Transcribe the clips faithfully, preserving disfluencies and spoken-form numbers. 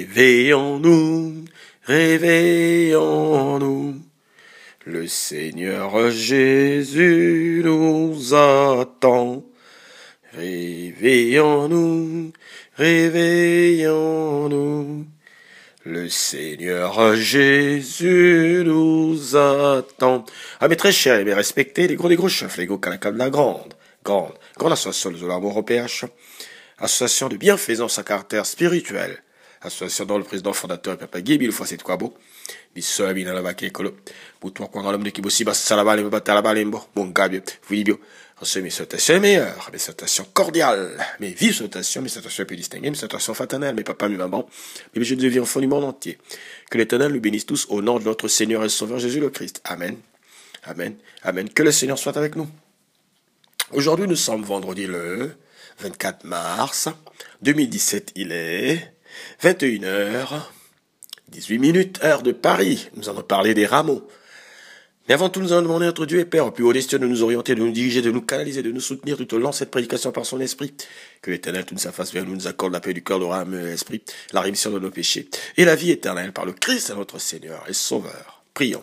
Réveillons-nous, réveillons-nous. Le Seigneur Jésus nous attend. Réveillons-nous, réveillons-nous. Le Seigneur Jésus nous attend. Ah, mes très chers et mes respectés, les gros des gros chefs, les gros canacas de la grande, grande, grande association de l'amour au P H, association de bienfaisance à caractère spirituel, association dont le président fondateur est Papa Guy, mille fois c'est quoi beau, bisous, bien la vaque, colo, pour toi, quoi, l'homme de qui bossi, bas, salabale, batalabale, bon, gabi, vibio. Reçu mes salutations meilleures, mes salutations cordiales, mes vives salutations, mes salutations plus distinguées, mes salutations fraternelles, mes papas, mes mamans, mes jeunes de vie enfants du monde entier. Que l'Éternel nous bénisse tous au nom de notre Seigneur et Sauveur Jésus le Christ. Amen. Amen. Amen. Que le Seigneur soit avec nous. Aujourd'hui, nous sommes vendredi le vingt-quatre mars deux mille dix-sept. Il est vingt et une heures dix-huit minutes, heure de Paris. Nous allons parler des rameaux. Mais avant tout, nous allons demander à notre Dieu et Père, au plus haut des cieux, de nous orienter, de nous diriger, de nous canaliser, de nous soutenir tout au long de cette prédication par son esprit. Que l'Éternel, toute sa face vers nous, nous accorde la paix du cœur, de l'âme et de l'esprit, la rémission de nos péchés et la vie éternelle par le Christ, notre Seigneur et Sauveur. Prions.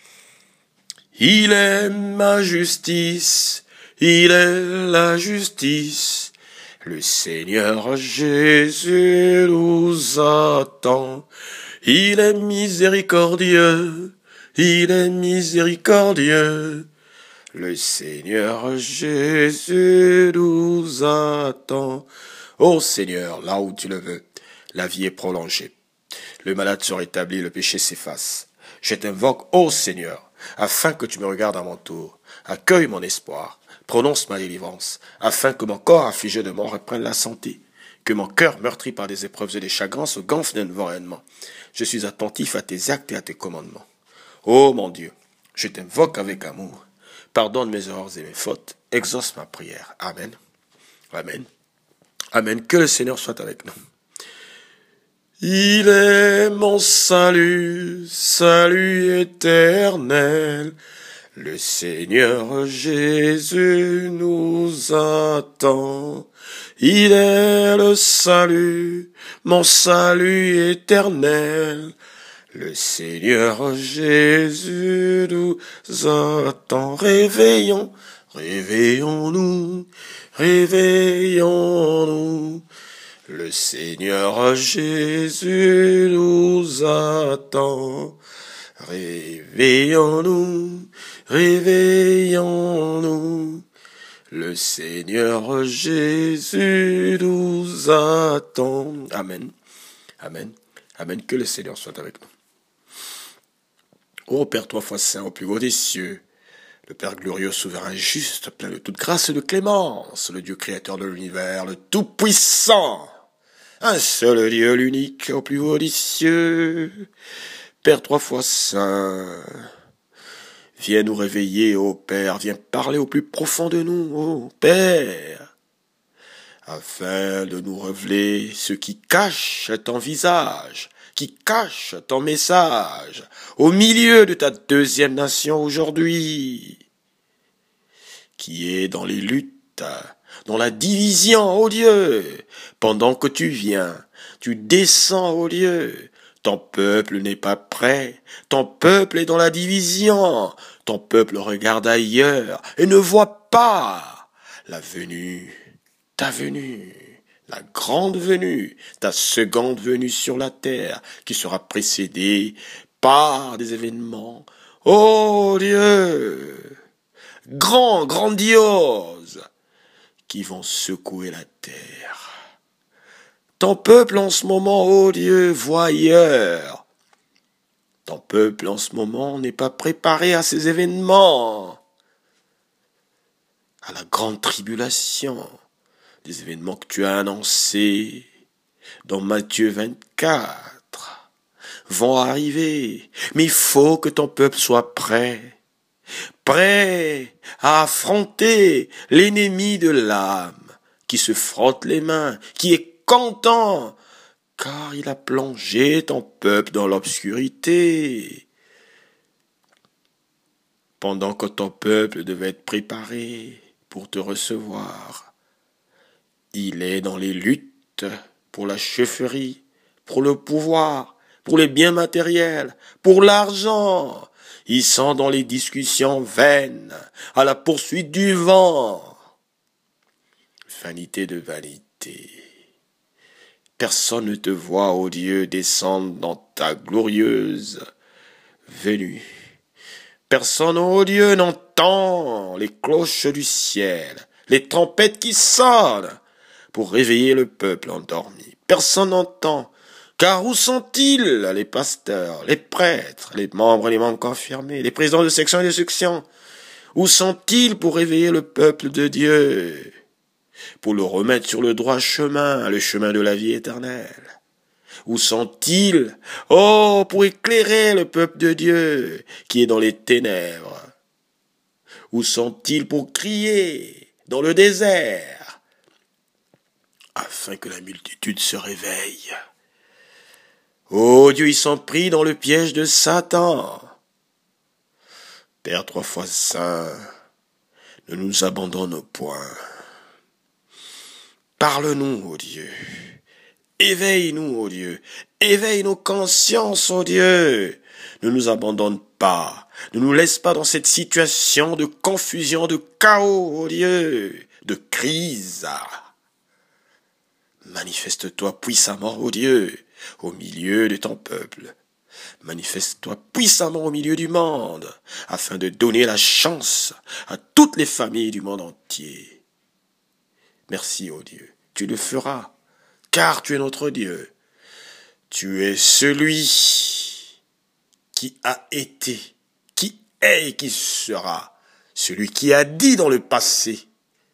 Il est ma justice, il est la justice. Le Seigneur Jésus nous attend. Il est miséricordieux. Il est miséricordieux. Le Seigneur Jésus nous attend. Ô Seigneur, là où tu le veux, la vie est prolongée. Le malade se rétablit, le péché s'efface. Je t'invoque, ô Seigneur, afin que tu me regardes à mon tour. Accueille mon espoir, prononce ma délivrance, afin que mon corps affligé de mort reprenne la santé. Que mon cœur meurtri par des épreuves et des chagrins se gonfle d'un nouveau rayonnement. Je suis attentif à tes actes et à tes commandements. Ô mon Dieu, je t'invoque avec amour. Pardonne mes erreurs et mes fautes. Exauce ma prière. Amen. Amen. Amen. Que le Seigneur soit avec nous. Il est mon salut, salut éternel. Le Seigneur Jésus nous attend. Il est le salut, mon salut éternel. Le Seigneur Jésus nous attend. Réveillons, réveillons-nous, réveillons-nous. Le Seigneur Jésus nous attend. Réveillons-nous, réveillons-nous. Le Seigneur Jésus nous attend. Amen. Amen. Amen. Que le Seigneur soit avec nous. Ô Père, trois fois saint, au plus haut des cieux, le Père glorieux, souverain, juste, plein de toute grâce et de clémence, le Dieu créateur de l'univers, le Tout-Puissant, un seul Dieu, l'unique, au plus haut des cieux, Père trois fois saint, viens nous réveiller, ô Père, viens parler au plus profond de nous, ô Père, afin de nous révéler ce qui cache ton visage, qui cache ton message au milieu de ta deuxième nation aujourd'hui, qui est dans les luttes, dans la division, ô Dieu, pendant que tu viens, tu descends, ô Dieu, ton peuple n'est pas prêt, ton peuple est dans la division, ton peuple regarde ailleurs et ne voit pas la venue, ta venue. La grande venue, ta seconde venue sur la terre, qui sera précédée par des événements, oh Dieu, grands, grandioses, qui vont secouer la terre. Ton peuple en ce moment, oh Dieu, voyeur, ton peuple en ce moment n'est pas préparé à ces événements, à la grande tribulation. Des événements que tu as annoncés dans Matthieu vingt-quatre vont arriver. Mais il faut que ton peuple soit prêt. Prêt à affronter l'ennemi de l'âme qui se frotte les mains, qui est content car il a plongé ton peuple dans l'obscurité. Pendant que ton peuple devait être préparé pour te recevoir, il est dans les luttes pour la chefferie, pour le pouvoir, pour les biens matériels, pour l'argent. Ils sont dans les discussions vaines, à la poursuite du vent. Vanité de vanité. Personne ne te voit, ô Dieu, descendre dans ta glorieuse venue. Personne, ô Dieu, n'entend les cloches du ciel, les trompettes qui sonnent pour réveiller le peuple endormi. Personne n'entend. Car où sont-ils, les pasteurs, les prêtres, les membres et les membres confirmés, les présidents de section et de section? Où sont-ils pour réveiller le peuple de Dieu, pour le remettre sur le droit chemin, le chemin de la vie éternelle? Où sont-ils, oh, pour éclairer le peuple de Dieu qui est dans les ténèbres? Où sont-ils pour crier dans le désert, afin que la multitude se réveille? Oh Dieu, ils sont pris dans le piège de Satan. Père trois fois saint, ne nous abandonne point. Parle-nous, ô Dieu. Éveille-nous, ô Dieu. Éveille nos consciences, ô Dieu. Ne nous abandonne pas. Ne nous laisse pas dans cette situation de confusion, de chaos, ô Dieu, de crise. Manifeste-toi puissamment, ô Dieu, au milieu de ton peuple. Manifeste-toi puissamment au milieu du monde, afin de donner la chance à toutes les familles du monde entier. Merci, ô Dieu, tu le feras, car tu es notre Dieu. Tu es celui qui a été, qui est et qui sera, celui qui a dit dans le passé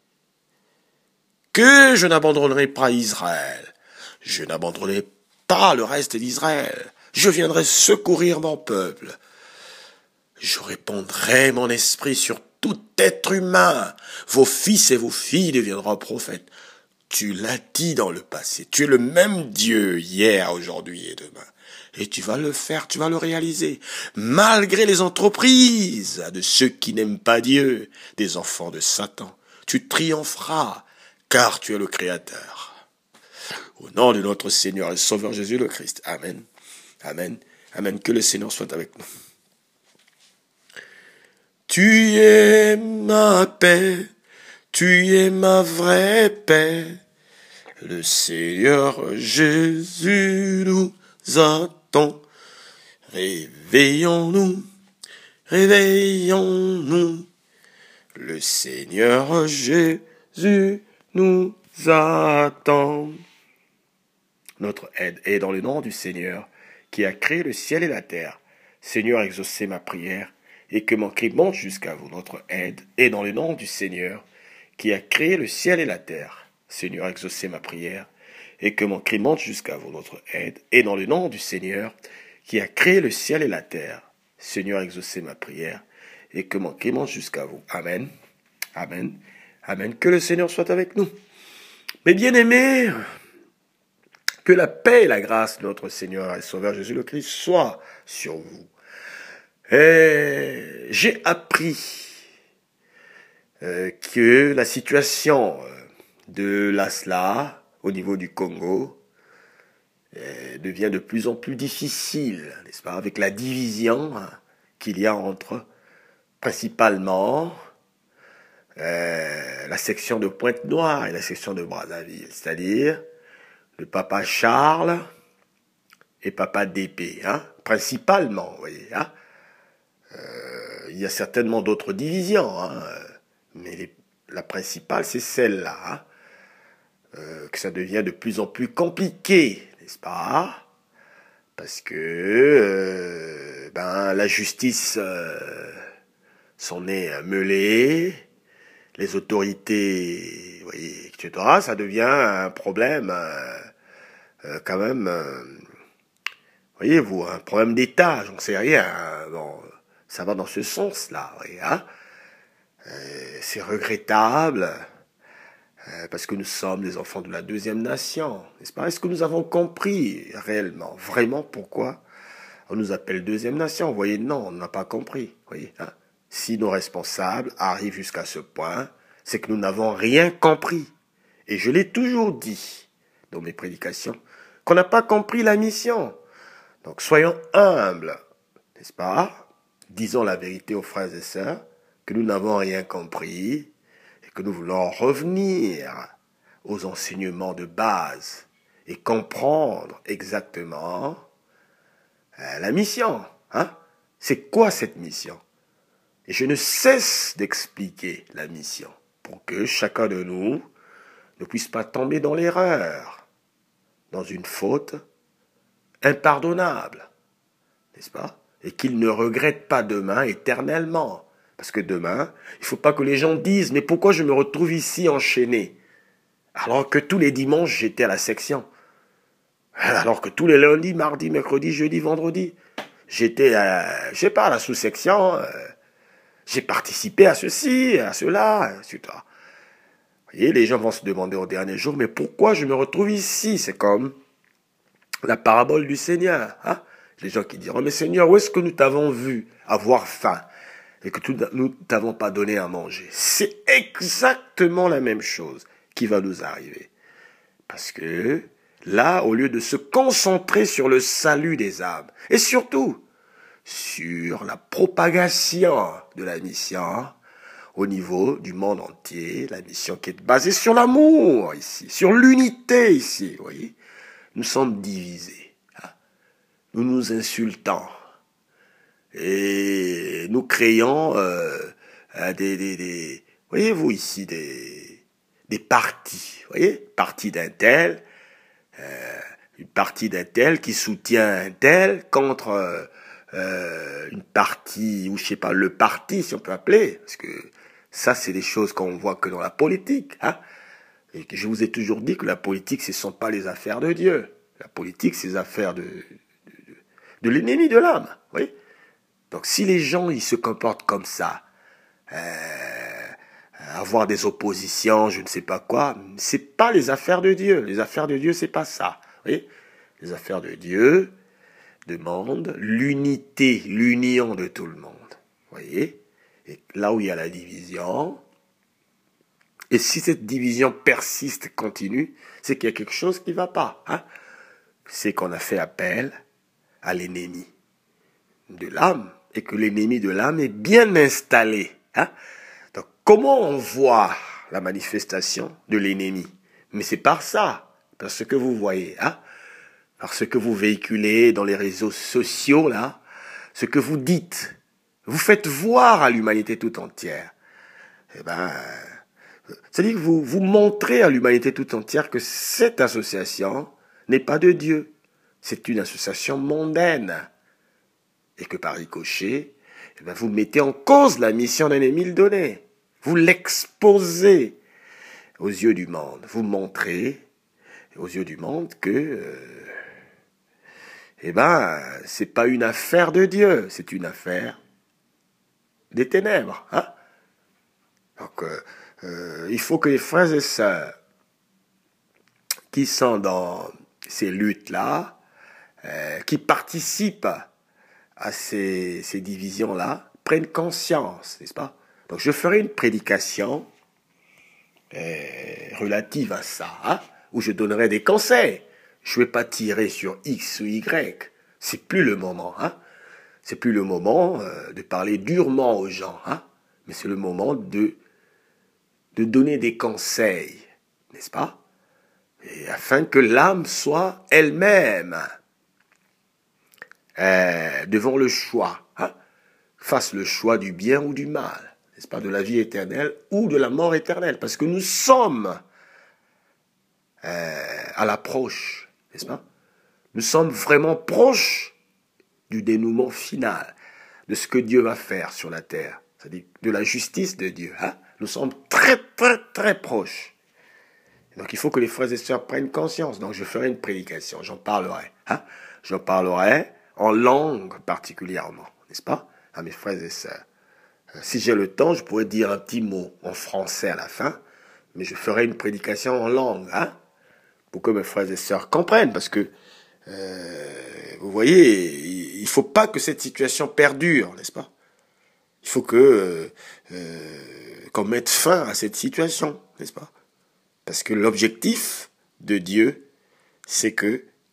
que je n'abandonnerai pas Israël, je n'abandonnerai pas le reste d'Israël, je viendrai secourir mon peuple, je répandrai mon esprit sur tout être humain, vos fils et vos filles deviendront prophètes. Tu l'as dit dans le passé, tu es le même Dieu hier, aujourd'hui et demain. Et tu vas le faire, tu vas le réaliser, malgré les entreprises de ceux qui n'aiment pas Dieu, des enfants de Satan. Tu triompheras, car tu es le Créateur. Au nom de notre Seigneur et Sauveur Jésus le Christ. Amen. Amen. Amen. Que le Seigneur soit avec nous. Tu es ma paix, tu es ma vraie paix. Le Seigneur Jésus nous attend. Réveillons-nous, réveillons-nous. Le Seigneur Jésus nous attend. Notre aide est dans le nom du Seigneur qui a créé le ciel et la terre. Seigneur, exaucez ma prière et que mon cri monte jusqu'à vous. Notre aide est dans le nom du Seigneur qui a créé le ciel et la terre. Seigneur, exaucez ma prière et que mon cri monte jusqu'à vous. Notre aide est dans le nom du Seigneur qui a créé le ciel et la terre. Seigneur, exaucez ma prière et que mon cri monte jusqu'à vous. Amen. Amen. Amen. Que le Seigneur soit avec nous. Mes bien-aimés, que la paix et la grâce de notre Seigneur et Sauveur Jésus le Christ soient sur vous. Et j'ai appris euh, que la situation de l'A S L A au niveau du Congo euh, devient de plus en plus difficile, n'est-ce pas, avec la division hein, qu'il y a entre principalement euh, la section de Pointe-Noire et la section de Brazzaville, c'est-à-dire le papa Charles et papa D P, hein, principalement, vous voyez, hein. Euh, il y a certainement d'autres divisions, hein, mais les, la principale, c'est celle-là, hein, euh, que ça devient de plus en plus compliqué, n'est-ce pas? Parce que euh, ben, la justice euh, s'en est mêlée, les autorités, vous voyez, et cetera. Ça devient un problème euh, euh, quand même, euh, voyez-vous, un problème d'État, j'en sais rien. Hein, bon, ça va dans ce sens-là, vous voyez, hein. Euh, c'est regrettable, euh, parce que nous sommes des enfants de la deuxième nation, n'est-ce pas? Est-ce que nous avons compris réellement, vraiment pourquoi on nous appelle deuxième nation? Vous voyez, non, on n'a pas compris, vous voyez, hein. Si nos responsables arrivent jusqu'à ce point, c'est que nous n'avons rien compris. Et je l'ai toujours dit dans mes prédications, qu'on n'a pas compris la mission. Donc soyons humbles, n'est-ce pas? Disons la vérité aux frères et sœurs, que nous n'avons rien compris et que nous voulons revenir aux enseignements de base et comprendre exactement euh, la mission. Hein? C'est quoi cette mission? Et je ne cesse d'expliquer la mission pour que chacun de nous ne puisse pas tomber dans l'erreur, dans une faute impardonnable, n'est-ce pas? Et qu'il ne regrette pas demain éternellement. Parce que demain, il ne faut pas que les gens disent « Mais pourquoi je me retrouve ici enchaîné ?» Alors que tous les dimanches, j'étais à la section. Alors que tous les lundis, mardis, mercredis, jeudi, vendredi, j'étais, à, je sais pas, à la sous-section. Euh, j'ai participé à ceci, à cela, et cetera. Vous voyez, les gens vont se demander au dernier jour « Mais pourquoi je me retrouve ici ?» C'est comme la parabole du Seigneur. Hein? Les gens qui diront « Mais Seigneur, où est-ce que nous t'avons vu avoir faim et que nous ne t'avons pas donné à manger ?» C'est exactement la même chose qui va nous arriver. Parce que là, au lieu de se concentrer sur le salut des âmes, et surtout sur la propagation de la mission au niveau du monde entier, la mission qui est basée sur l'amour ici, sur l'unité ici, vous voyez, nous sommes divisés. Hein? Nous nous insultons. Et nous créons euh, des, des, des, voyez-vous ici, des, des partis, voyez, parti d'un tel, euh, une partie d'un tel qui soutient un tel contre euh, euh, une partie, ou je sais pas, le parti, si on peut appeler, parce que ça, c'est des choses qu'on voit que dans la politique, hein. Et que je vous ai toujours dit que la politique, ce ne sont pas les affaires de Dieu. La politique, c'est les affaires de, de, de, de l'ennemi de l'âme, vous voyez. Donc si les gens ils se comportent comme ça, euh, avoir des oppositions, je ne sais pas quoi, c'est pas les affaires de Dieu. Les affaires de Dieu, c'est pas ça. Vous voyez? Les affaires de Dieu demandent l'unité, l'union de tout le monde. Vous voyez? Et là où il y a la division, et si cette division persiste, continue, c'est qu'il y a quelque chose qui ne va pas. Hein? C'est qu'on a fait appel à l'ennemi de l'âme, et que l'ennemi de l'âme est bien installé. Hein? Donc, comment on voit la manifestation de l'ennemi? Mais c'est par ça, par ce que vous voyez, hein? Par ce que vous véhiculez dans les réseaux sociaux, là, ce que vous dites. Vous faites voir à l'humanité tout entière. Eh ben, c'est-à-dire que vous, vous montrez à l'humanité tout entière que cette association n'est pas de Dieu. C'est une association mondaine. Et que par ricochet, eh bien, vous mettez en cause la mission d'un Émile Donné. Vous l'exposez aux yeux du monde. Vous montrez aux yeux du monde que, euh, eh ben, c'est pas une affaire de Dieu, c'est une affaire des ténèbres. Hein? Donc, euh, euh, il faut que les frères et sœurs qui sont dans ces luttes-là, euh, qui participent à ces, ces divisions-là, prennent conscience, n'est-ce pas? Donc je ferai une prédication euh, relative à ça, hein, où je donnerai des conseils. Je ne vais pas tirer sur X ou Y. C'est plus le moment, hein. C'est plus le moment euh, de parler durement aux gens, hein, mais c'est le moment de, de donner des conseils, n'est-ce pas? Et afin que l'âme soit elle-même Euh, devant le choix, hein, fasse le choix du bien ou du mal, n'est-ce pas, de la vie éternelle ou de la mort éternelle, parce que nous sommes euh, à l'approche, n'est-ce pas? Nous sommes vraiment proches du dénouement final, de ce que Dieu va faire sur la terre, c'est-à-dire de la justice de Dieu. Hein? Nous sommes très, très, très proches. Donc il faut que les frères et sœurs prennent conscience. Donc je ferai une prédication, j'en parlerai. Hein? J'en parlerai en langue particulièrement, n'est-ce pas, à mes frères et sœurs. Si j'ai le temps, je pourrais dire un petit mot en français à la fin, mais je ferai une prédication en langue, hein, pour que mes frères et sœurs comprennent, parce que, euh, vous voyez, il ne faut pas que cette situation perdure, n'est-ce pas? Il faut que euh, qu'on mette fin à cette situation, n'est-ce pas? Parce que l'objectif de Dieu, c'est que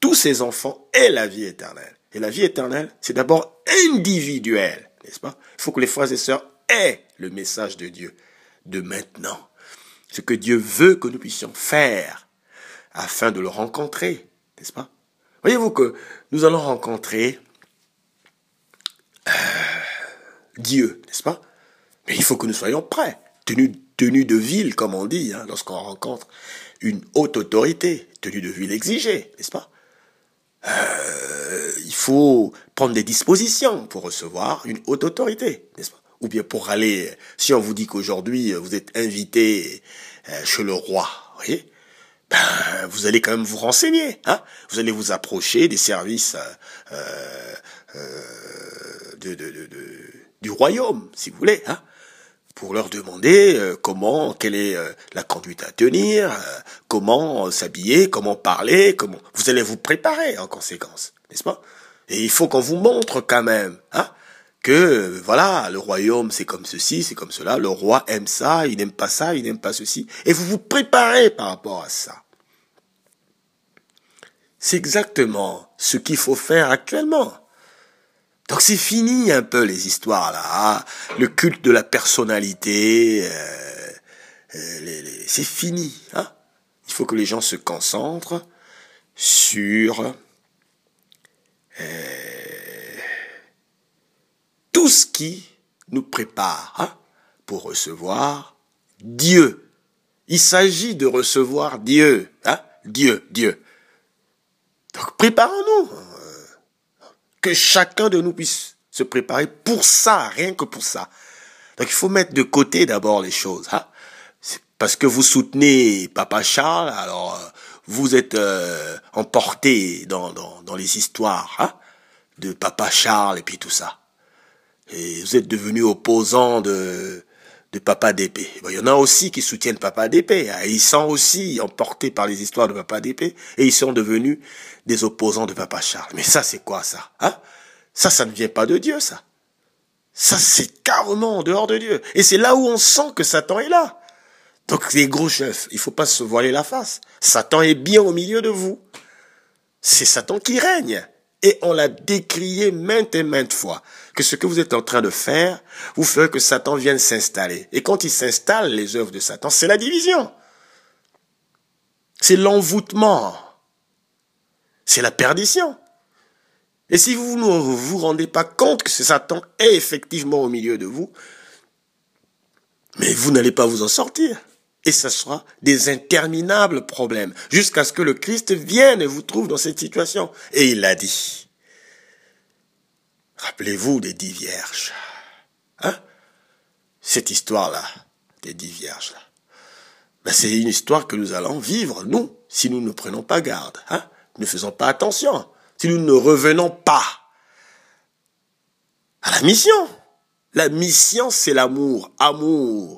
tous ses enfants aient la vie éternelle. Et la vie éternelle, c'est d'abord individuel, n'est-ce pas? Il faut que les frères et sœurs aient le message de Dieu de maintenant. Ce que Dieu veut que nous puissions faire afin de le rencontrer, n'est-ce pas? Voyez-vous que nous allons rencontrer euh, Dieu, n'est-ce pas? Mais il faut que nous soyons prêts, tenue, tenue de ville, comme on dit, hein, lorsqu'on rencontre une haute autorité, tenue de ville exigée, n'est-ce pas? Euh, il faut prendre des dispositions pour recevoir une haute autorité, n'est-ce pas? Ou bien pour aller, si on vous dit qu'aujourd'hui vous êtes invité euh, chez le roi, vous voyez, ben, vous allez quand même vous renseigner, hein? Vous allez vous approcher des services euh, euh, de, de, de, de, du royaume, si vous voulez, hein? Pour leur demander euh, comment, quelle est euh, la conduite à tenir, euh, comment euh, s'habiller, comment parler, comment. Vous allez vous préparer en conséquence, n'est-ce pas? Et il faut qu'on vous montre quand même, hein, que euh, voilà, le royaume c'est comme ceci, c'est comme cela, le roi aime ça, il n'aime pas ça, il n'aime pas ceci, et vous vous préparez par rapport à ça. C'est exactement ce qu'il faut faire actuellement. Donc c'est fini un peu les histoires là, hein, le culte de la personnalité, euh, euh, les, les, c'est fini. Hein. Il faut que les gens se concentrent sur euh, tout ce qui nous prépare hein, pour recevoir Dieu. Il s'agit de recevoir Dieu, hein, Dieu, Dieu. Donc préparons-nous. Que chacun de nous puisse se préparer pour ça, rien que pour ça. Donc il faut mettre de côté d'abord les choses. Hein. C'est parce que vous soutenez Papa Charles, alors euh, vous êtes euh, emporté dans, dans, dans les histoires hein, de Papa Charles et puis tout ça. Et vous êtes devenu opposant de, de Papa d'épée. Bon, il y en a aussi qui soutiennent Papa d'épée. Hein. Ils sont aussi emportés par les histoires de Papa d'épée et ils sont devenus des opposants de Papa Charles. Mais ça, c'est quoi ça hein? Ça, ça ne vient pas de Dieu, ça. Ça, c'est carrément en dehors de Dieu. Et c'est là où on sent que Satan est là. Donc, les gros chefs, il faut pas se voiler la face. Satan est bien au milieu de vous. C'est Satan qui règne. Et on l'a décrié maintes et maintes fois. Que ce que vous êtes en train de faire, vous ferez que Satan vienne s'installer. Et quand il s'installe, les œuvres de Satan, c'est la division. C'est l'envoûtement. C'est la perdition. Et si vous ne vous rendez pas compte que Satan est effectivement au milieu de vous, mais vous n'allez pas vous en sortir. Et ça sera des interminables problèmes, jusqu'à ce que le Christ vienne et vous trouve dans cette situation. Et il l'a dit. Rappelez-vous des dix vierges. Hein? Cette histoire-là, des dix vierges-là. Ben, c'est une histoire que nous allons vivre, nous, si nous ne prenons pas garde. Hein? Ne faisons pas attention. Si nous ne revenons pas à la mission. La mission, c'est l'amour. Amour.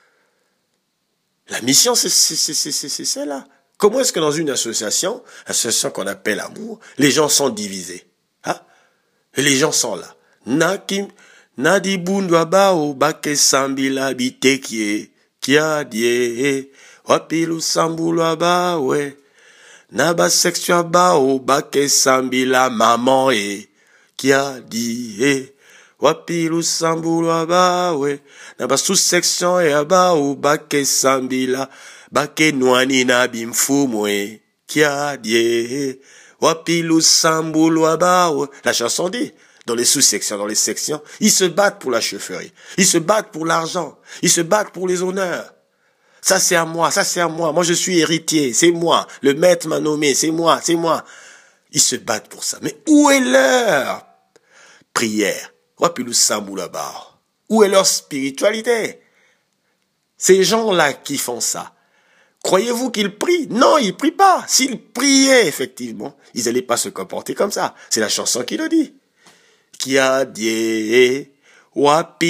La mission, c'est celle-là. Comment est-ce que dans une association, association qu'on appelle amour, les gens sont divisés hein? Et les gens sont là. Nakim, nadi bundwaba o bake sambila bitekie, kia die, wapilu sambulwaba we. Naba section ba o bake sambila maman e qui a dit e wapilu sambula ba we naba sous section e ba o bake sambila bake noani na bimfumo e qui a dit e wapilu sambula ba we. La chanson dit dans les sous-sections, dans les sections, ils se battent pour la chefferie, ils se battent pour l'argent, ils se battent pour les honneurs. Ça c'est à moi, ça c'est à moi. Moi je suis héritier, c'est moi. Le maître m'a nommé, c'est moi, c'est moi. Ils se battent pour ça. Mais où est leur prière? Où est leur spiritualité? Ces gens-là qui font ça, croyez-vous qu'ils prient? Non, ils prient pas. S'ils priaient effectivement, ils n'allaient pas se comporter comme ça. C'est la chanson qui le dit. Qui a dit, où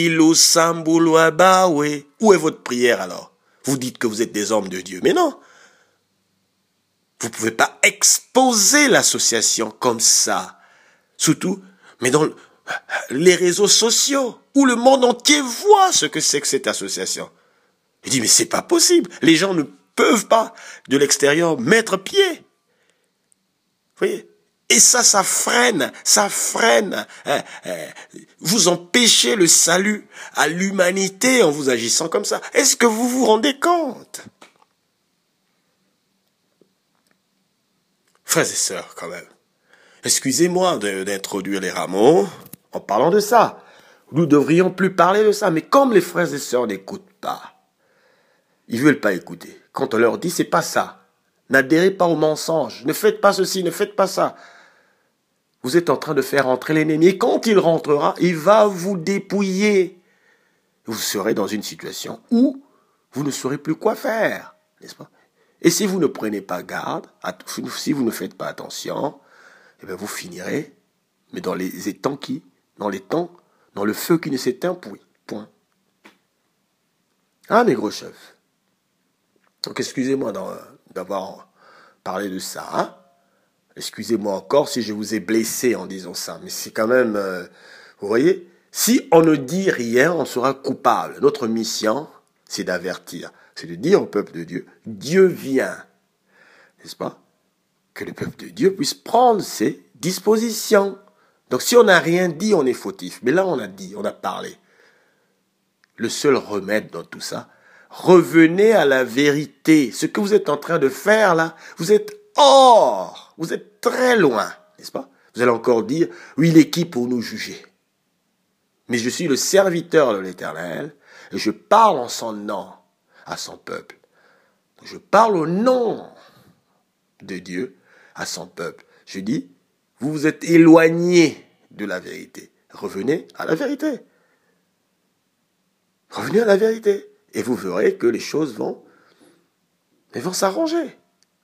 est votre prière alors? Vous dites que vous êtes des hommes de Dieu. Mais non. Vous ne pouvez pas exposer l'association comme ça. Surtout, mais dans les réseaux sociaux, où le monde entier voit ce que c'est que cette association. Il dit, mais c'est pas possible. Les gens ne peuvent pas, de l'extérieur, mettre pied. voyez? Et ça, ça freine, ça freine. Hein, hein. Vous empêchez le salut à l'humanité en vous agissant comme ça. Est-ce que vous vous rendez compte? Frères et sœurs, quand même. Excusez-moi d'introduire les rameaux en parlant de ça. Nous devrions plus parler de ça. Mais comme les frères et sœurs n'écoutent pas, ils veulent pas écouter. Quand on leur dit, c'est pas ça. N'adhérez pas au mensonge. Ne faites pas ceci, ne faites pas ça. Vous êtes en train de faire entrer l'ennemi. Et quand il rentrera, il va vous dépouiller. Vous serez dans une situation où vous ne saurez plus quoi faire. N'est-ce pas? Et si vous ne prenez pas garde, si vous ne faites pas attention, eh bien vous finirez, mais dans les étangs qui, dans les temps, dans le feu qui ne s'éteint point. Point. Ah, mes gros chefs. Donc, excusez-moi d'avoir parlé de ça. Hein? Excusez-moi encore si je vous ai blessé en disant ça. Mais c'est quand même, euh, vous voyez, si on ne dit rien, on sera coupable. Notre mission, c'est d'avertir. C'est de dire au peuple de Dieu, Dieu vient. N'est-ce pas? Que le peuple de Dieu puisse prendre ses dispositions. Donc si on n'a rien dit, on est fautif. Mais là, on a dit, on a parlé. Le seul remède dans tout ça, revenez à la vérité. Ce que vous êtes en train de faire là, vous êtes hors, vous êtes très loin, n'est-ce pas? Vous allez encore dire, oui, il est qui pour nous juger? Mais je suis le serviteur de l'Éternel et je parle en son nom à son peuple. Je parle au nom de Dieu à son peuple. Je dis, vous vous êtes éloignés de la vérité. Revenez à la vérité. Revenez à la vérité. Et vous verrez que les choses vont, elles vont s'arranger.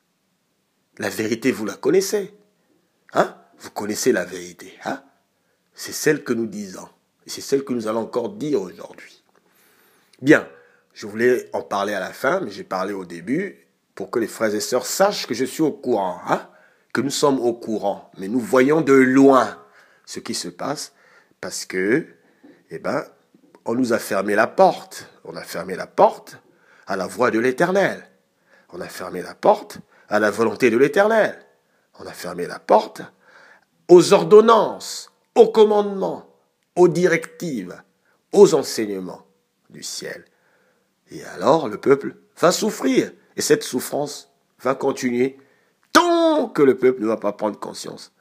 La vérité, vous la connaissez. Hein? Vous connaissez la vérité. Hein? C'est celle que nous disons. Et c'est celle que nous allons encore dire aujourd'hui. Bien, je voulais en parler à la fin, mais j'ai parlé au début pour que les frères et sœurs sachent que je suis au courant. Hein? Que nous sommes au courant. Mais nous voyons de loin ce qui se passe parce que, eh ben, on nous a fermé la porte. On a fermé la porte à la voix de l'Éternel. On a fermé la porte à la volonté de l'Éternel. On a fermé la porte aux ordonnances, aux commandements, aux directives, aux enseignements du ciel. Et alors, le peuple va souffrir. Et cette souffrance va continuer tant que le peuple ne va pas prendre conscience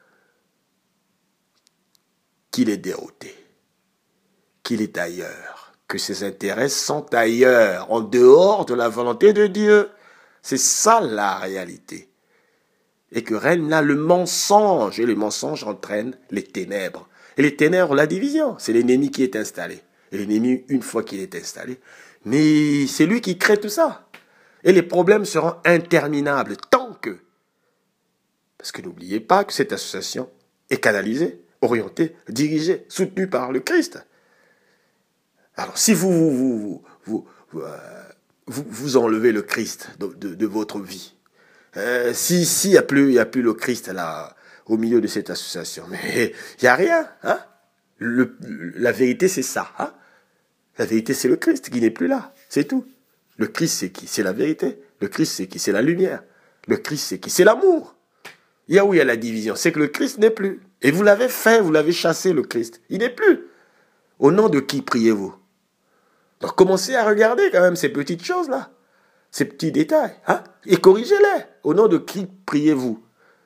qu'il est dérouté, qu'il est ailleurs, que ses intérêts sont ailleurs, en dehors de la volonté de Dieu. C'est ça la réalité. Et que règne là le mensonge. Et le mensonge entraîne les ténèbres. Et les ténèbres, la division. C'est l'ennemi qui est installé. Et l'ennemi, une fois qu'il est installé, mais c'est lui qui crée tout ça. Et les problèmes seront interminables tant que... Parce que n'oubliez pas que cette association est canalisée, orientée, dirigée, soutenue par le Christ. Alors si vous vous, vous, vous, vous, euh, vous, vous enlevez le Christ de, de, de votre vie, euh, si si il n'y a plus, il y a plus le Christ là au milieu de cette association, mais il n'y a rien. Hein? Le, la vérité c'est ça. Hein? La vérité c'est le Christ qui n'est plus là. C'est tout. Le Christ c'est qui? C'est la vérité. Le Christ c'est qui? C'est la lumière. Le Christ c'est qui? C'est l'amour. Il y a où il y a la division, c'est que le Christ n'est plus. Et vous l'avez fait, vous l'avez chassé le Christ. Il n'est plus. Au nom de qui priez-vous? Donc commencez à regarder quand même ces petites choses-là, ces petits détails, hein, et corrigez-les. Au nom de qui priez-vous?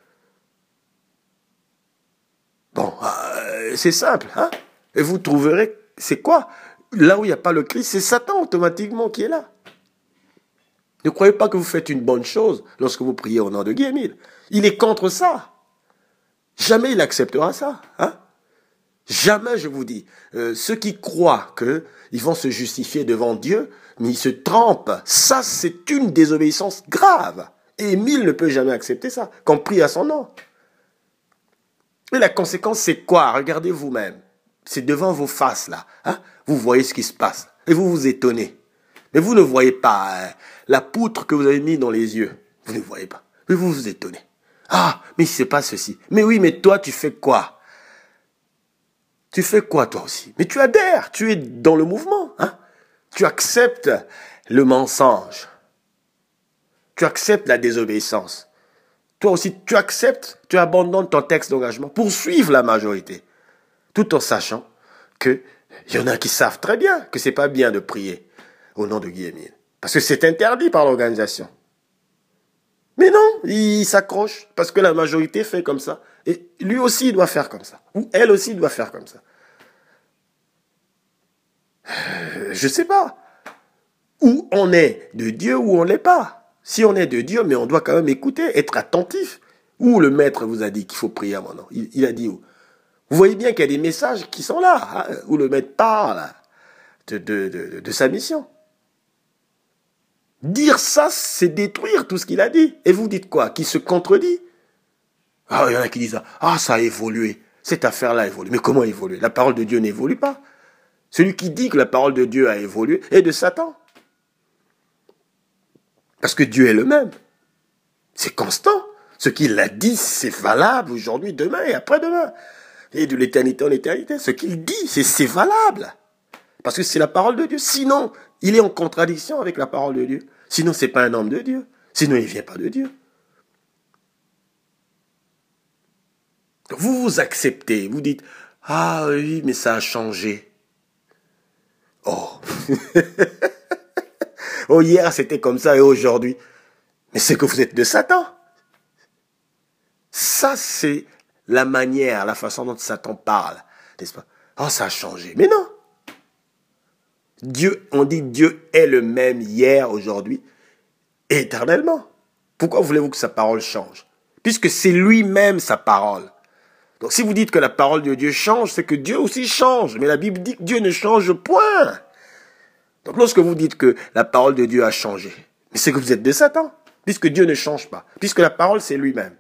Bon, euh, c'est simple, hein, et vous trouverez, c'est quoi? Là où il n'y a pas le Christ, c'est Satan automatiquement qui est là. Ne croyez pas que vous faites une bonne chose lorsque vous priez au nom de Guy-Émile. Il est contre ça. Jamais il acceptera ça, hein. Jamais, je vous dis, euh, ceux qui croient qu'ils vont se justifier devant Dieu, mais ils se trompent. Ça, c'est une désobéissance grave. Et Émile ne peut jamais accepter ça, qu'on prie à son nom. Et la conséquence, c'est quoi? Regardez vous-même. C'est devant vos faces, là. Hein? Vous voyez ce qui se passe. Et vous vous étonnez. Mais vous ne voyez pas euh, la poutre que vous avez mis dans les yeux. Vous ne voyez pas. Mais vous vous étonnez. Ah, mais il se passe ceci. Mais oui, mais toi, tu fais quoi? Tu fais quoi toi aussi? Mais tu adhères, tu es dans le mouvement. Hein? Tu acceptes le mensonge. Tu acceptes la désobéissance. toi aussi, tu acceptes, tu abandonnes ton texte d'engagement pour suivre la majorité, tout en sachant qu'il y en a qui savent très bien que c'est pas bien de prier au nom de Guy-Émile, parce que c'est interdit par l'organisation. Mais non, il s'accroche parce que la majorité fait comme ça. Et lui aussi doit faire comme ça. Ou elle aussi doit faire comme ça. Euh, je sais pas. Ou on est de Dieu ou on l'est pas. Si on est de Dieu, mais on doit quand même écouter, être attentif. Où le maître vous a dit qu'il faut prier à mon nom. Il, il a dit où? Vous voyez bien qu'il y a des messages qui sont là, hein, où le maître parle de, de, de, de sa mission. Dire ça, c'est détruire tout ce qu'il a dit. Et vous dites quoi? Qui se contredit? Ah, il y en a qui disent, ah, ça a évolué. Cette affaire-là a évolué. Mais comment évoluer? La parole de Dieu n'évolue pas. Celui qui dit que la parole de Dieu a évolué est de Satan. Parce que Dieu est le même. C'est constant. Ce qu'il a dit, c'est valable aujourd'hui, demain et après-demain. Et de l'éternité en éternité. Ce qu'il dit, c'est, c'est valable. Parce que c'est la parole de Dieu. Sinon, il est en contradiction avec la parole de Dieu. Sinon, c'est pas un homme de Dieu. Sinon, il ne vient pas de Dieu. Vous vous acceptez. Vous dites, ah oui, mais ça a changé. Oh. Oh, hier, c'était comme ça et aujourd'hui. Mais c'est que vous êtes de Satan. Ça, c'est la manière, la façon dont Satan parle. N'est-ce pas? Oh, ça a changé. Mais non. Dieu, on dit Dieu est le même hier, aujourd'hui, et éternellement. Pourquoi voulez-vous que sa parole change? Puisque c'est lui-même sa parole. Donc si vous dites que la parole de Dieu change, c'est que Dieu aussi change. Mais la Bible dit que Dieu ne change point. Donc lorsque vous dites que la parole de Dieu a changé, mais c'est que vous êtes de Satan, puisque Dieu ne change pas, puisque la parole c'est lui-même.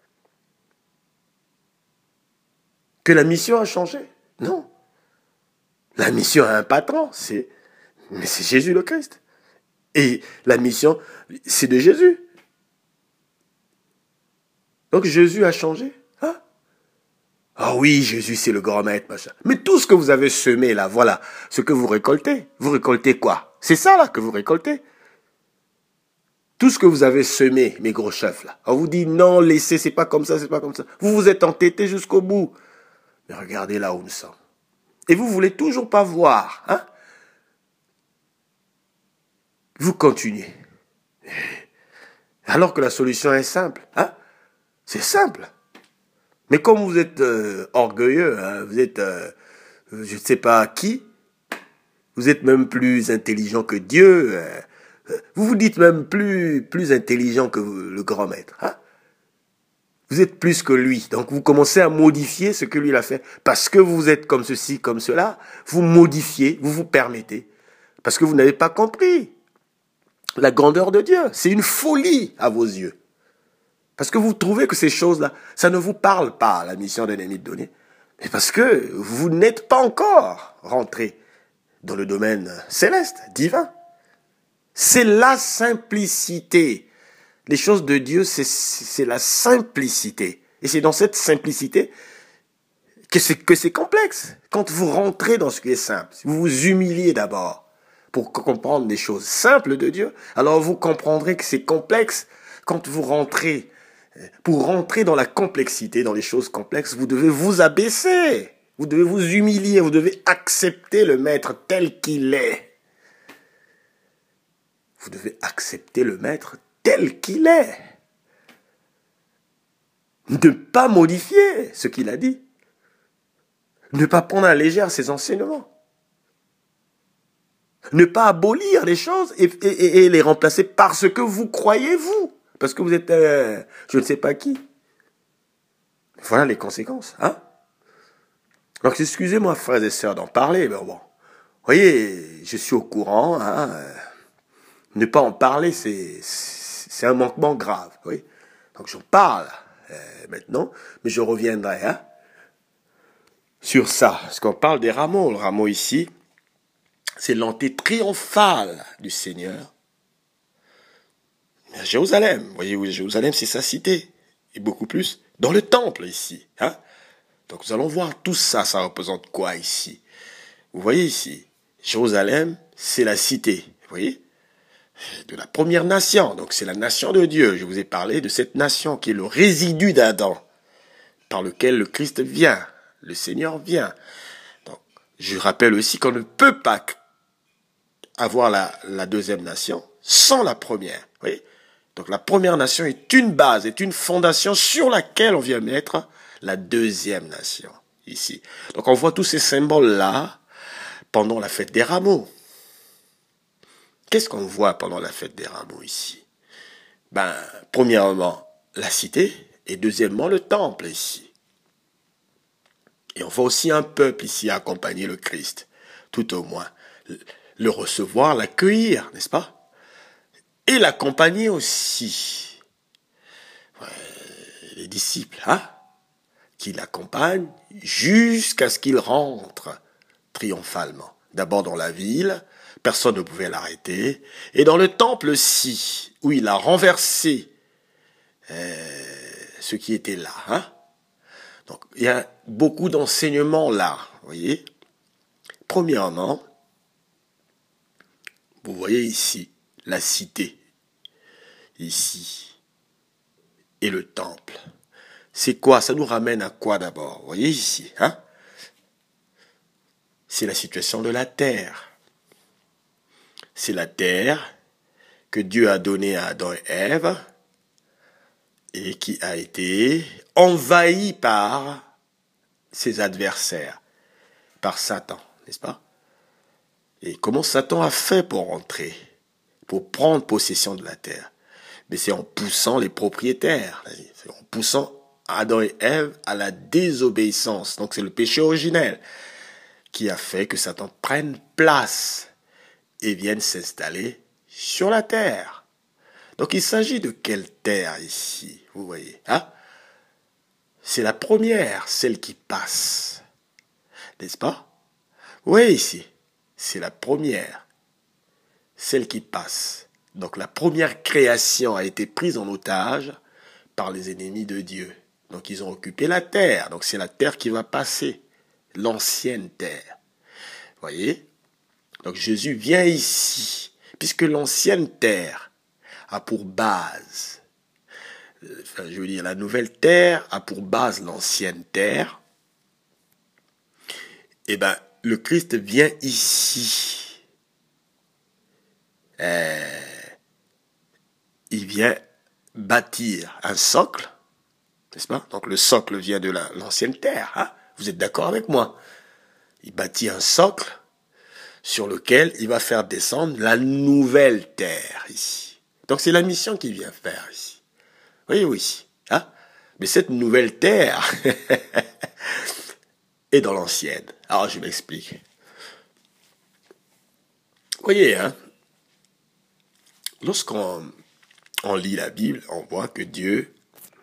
Que la mission a changé? Non. La mission a un patron, c'est, mais c'est Jésus le Christ. Et la mission, c'est de Jésus. Donc Jésus a changé. Hein? Ah oui, Jésus c'est le grand maître, machin. Mais tout ce que vous avez semé là, voilà, ce que vous récoltez. Vous récoltez quoi? C'est ça là que vous récoltez. Tout ce que vous avez semé, mes gros chefs là. On vous dit non, laissez, c'est pas comme ça, c'est pas comme ça. Vous vous êtes entêtés jusqu'au bout. Mais regardez là où nous sommes. Et vous voulez toujours pas voir, hein? Vous continuez. Alors que la solution est simple, hein? C'est simple. Mais comme vous êtes euh, orgueilleux, hein, vous êtes, euh, je ne sais pas qui, vous êtes même plus intelligent que Dieu, euh, vous vous dites même plus, plus intelligent que le grand maître, hein? Vous êtes plus que lui, donc vous commencez à modifier ce que lui a fait. Parce que vous êtes comme ceci, comme cela, vous modifiez, vous vous permettez. Parce que vous n'avez pas compris la grandeur de Dieu. C'est une folie à vos yeux. Parce que vous trouvez que ces choses-là, ça ne vous parle pas, la mission de Néhémie de donner. Mais parce que vous n'êtes pas encore rentré dans le domaine céleste, divin. C'est la simplicité. Les choses de Dieu, c'est, c'est la simplicité. Et c'est dans cette simplicité que c'est, que c'est complexe. Quand vous rentrez dans ce qui est simple, vous vous humiliez d'abord pour comprendre des choses simples de Dieu, alors vous comprendrez que c'est complexe. Quand vous rentrez, pour rentrer dans la complexité, dans les choses complexes, vous devez vous abaisser. Vous devez vous humilier, vous devez accepter le maître tel qu'il est. Vous devez accepter le maître tel qu'il est. Ne pas modifier ce qu'il a dit. Ne pas prendre à la légère ses enseignements. Ne pas abolir les choses et, et, et les remplacer par ce que vous croyez vous. Parce que vous êtes, euh, je ne sais pas qui. Voilà les conséquences. Hein? Donc excusez-moi frères et sœurs d'en parler. Mais bon, vous voyez, je suis au courant. Hein? Ne pas en parler, c'est... c'est un manquement grave, oui. Donc j'en parle euh, maintenant, mais je reviendrai hein, sur ça. Parce qu'on parle des rameaux. Le rameau ici, c'est l'entrée triomphale du Seigneur à Jérusalem. Vous voyez, Jérusalem, c'est sa cité. Et beaucoup plus dans le temple ici. Hein. Donc nous allons voir tout ça, ça représente quoi ici. Vous voyez ici, Jérusalem, c'est la cité. Vous voyez. de la première nation. Donc c'est la nation de Dieu. Je vous ai parlé de cette nation qui est le résidu d'Adam, par lequel le Christ vient, le Seigneur vient. Donc, je rappelle aussi qu'on ne peut pas avoir la, la deuxième nation sans la première. Oui. Donc la première nation est une base, est une fondation sur laquelle on vient mettre la deuxième nation, ici. Donc on voit tous ces symboles-là pendant la fête des rameaux. Qu'est-ce qu'on voit pendant la fête des rameaux ici? Ben, premièrement, la cité, et deuxièmement, le temple ici. Et on voit aussi un peuple ici accompagner le Christ, tout au moins. Le recevoir, l'accueillir, n'est-ce pas? Et l'accompagner aussi. Ouais, les disciples, hein? Qui l'accompagnent jusqu'à ce qu'il rentre triomphalement. D'abord dans la ville, personne ne pouvait l'arrêter. Et dans le temple aussi, où il a renversé euh, ceux qui étaient là. Hein? Donc, il y a beaucoup d'enseignements là, vous voyez. Premièrement, vous voyez ici, la cité, ici, et le temple. C'est quoi? Ça nous ramène à quoi d'abord? Vous voyez ici, hein? C'est la situation de la terre. C'est la terre que Dieu a donnée à Adam et Ève et qui a été envahie par ses adversaires, par Satan, n'est-ce pas? Et comment Satan a fait pour entrer, pour prendre possession de la terre? Mais c'est en poussant les propriétaires, c'est en poussant Adam et Ève à la désobéissance. Donc c'est le péché originel qui a fait que Satan prenne place et vienne s'installer sur la terre. Donc il s'agit de quelle terre ici, vous voyez, hein? C'est la première, celle qui passe, n'est-ce pas? Oui, ici, c'est la première, celle qui passe. Donc la première création a été prise en otage par les ennemis de Dieu. Donc ils ont occupé la terre, donc c'est la terre qui va passer, l'ancienne terre. Vous voyez? Donc Jésus vient ici, puisque l'ancienne terre a pour base, enfin, je veux dire, la nouvelle terre a pour base l'ancienne terre. Eh bien, le Christ vient ici. Euh, il vient bâtir un socle, n'est-ce pas? Donc le socle vient de la, l'ancienne terre. Hein? Vous êtes d'accord avec moi? Il bâtit un socle sur lequel il va faire descendre la nouvelle terre ici. Donc c'est la mission qu'il vient faire ici. Oui, oui. Hein? Mais cette nouvelle terre est dans l'ancienne. Alors je m'explique. Vous voyez, hein? Lorsqu'on on lit la Bible, on voit que Dieu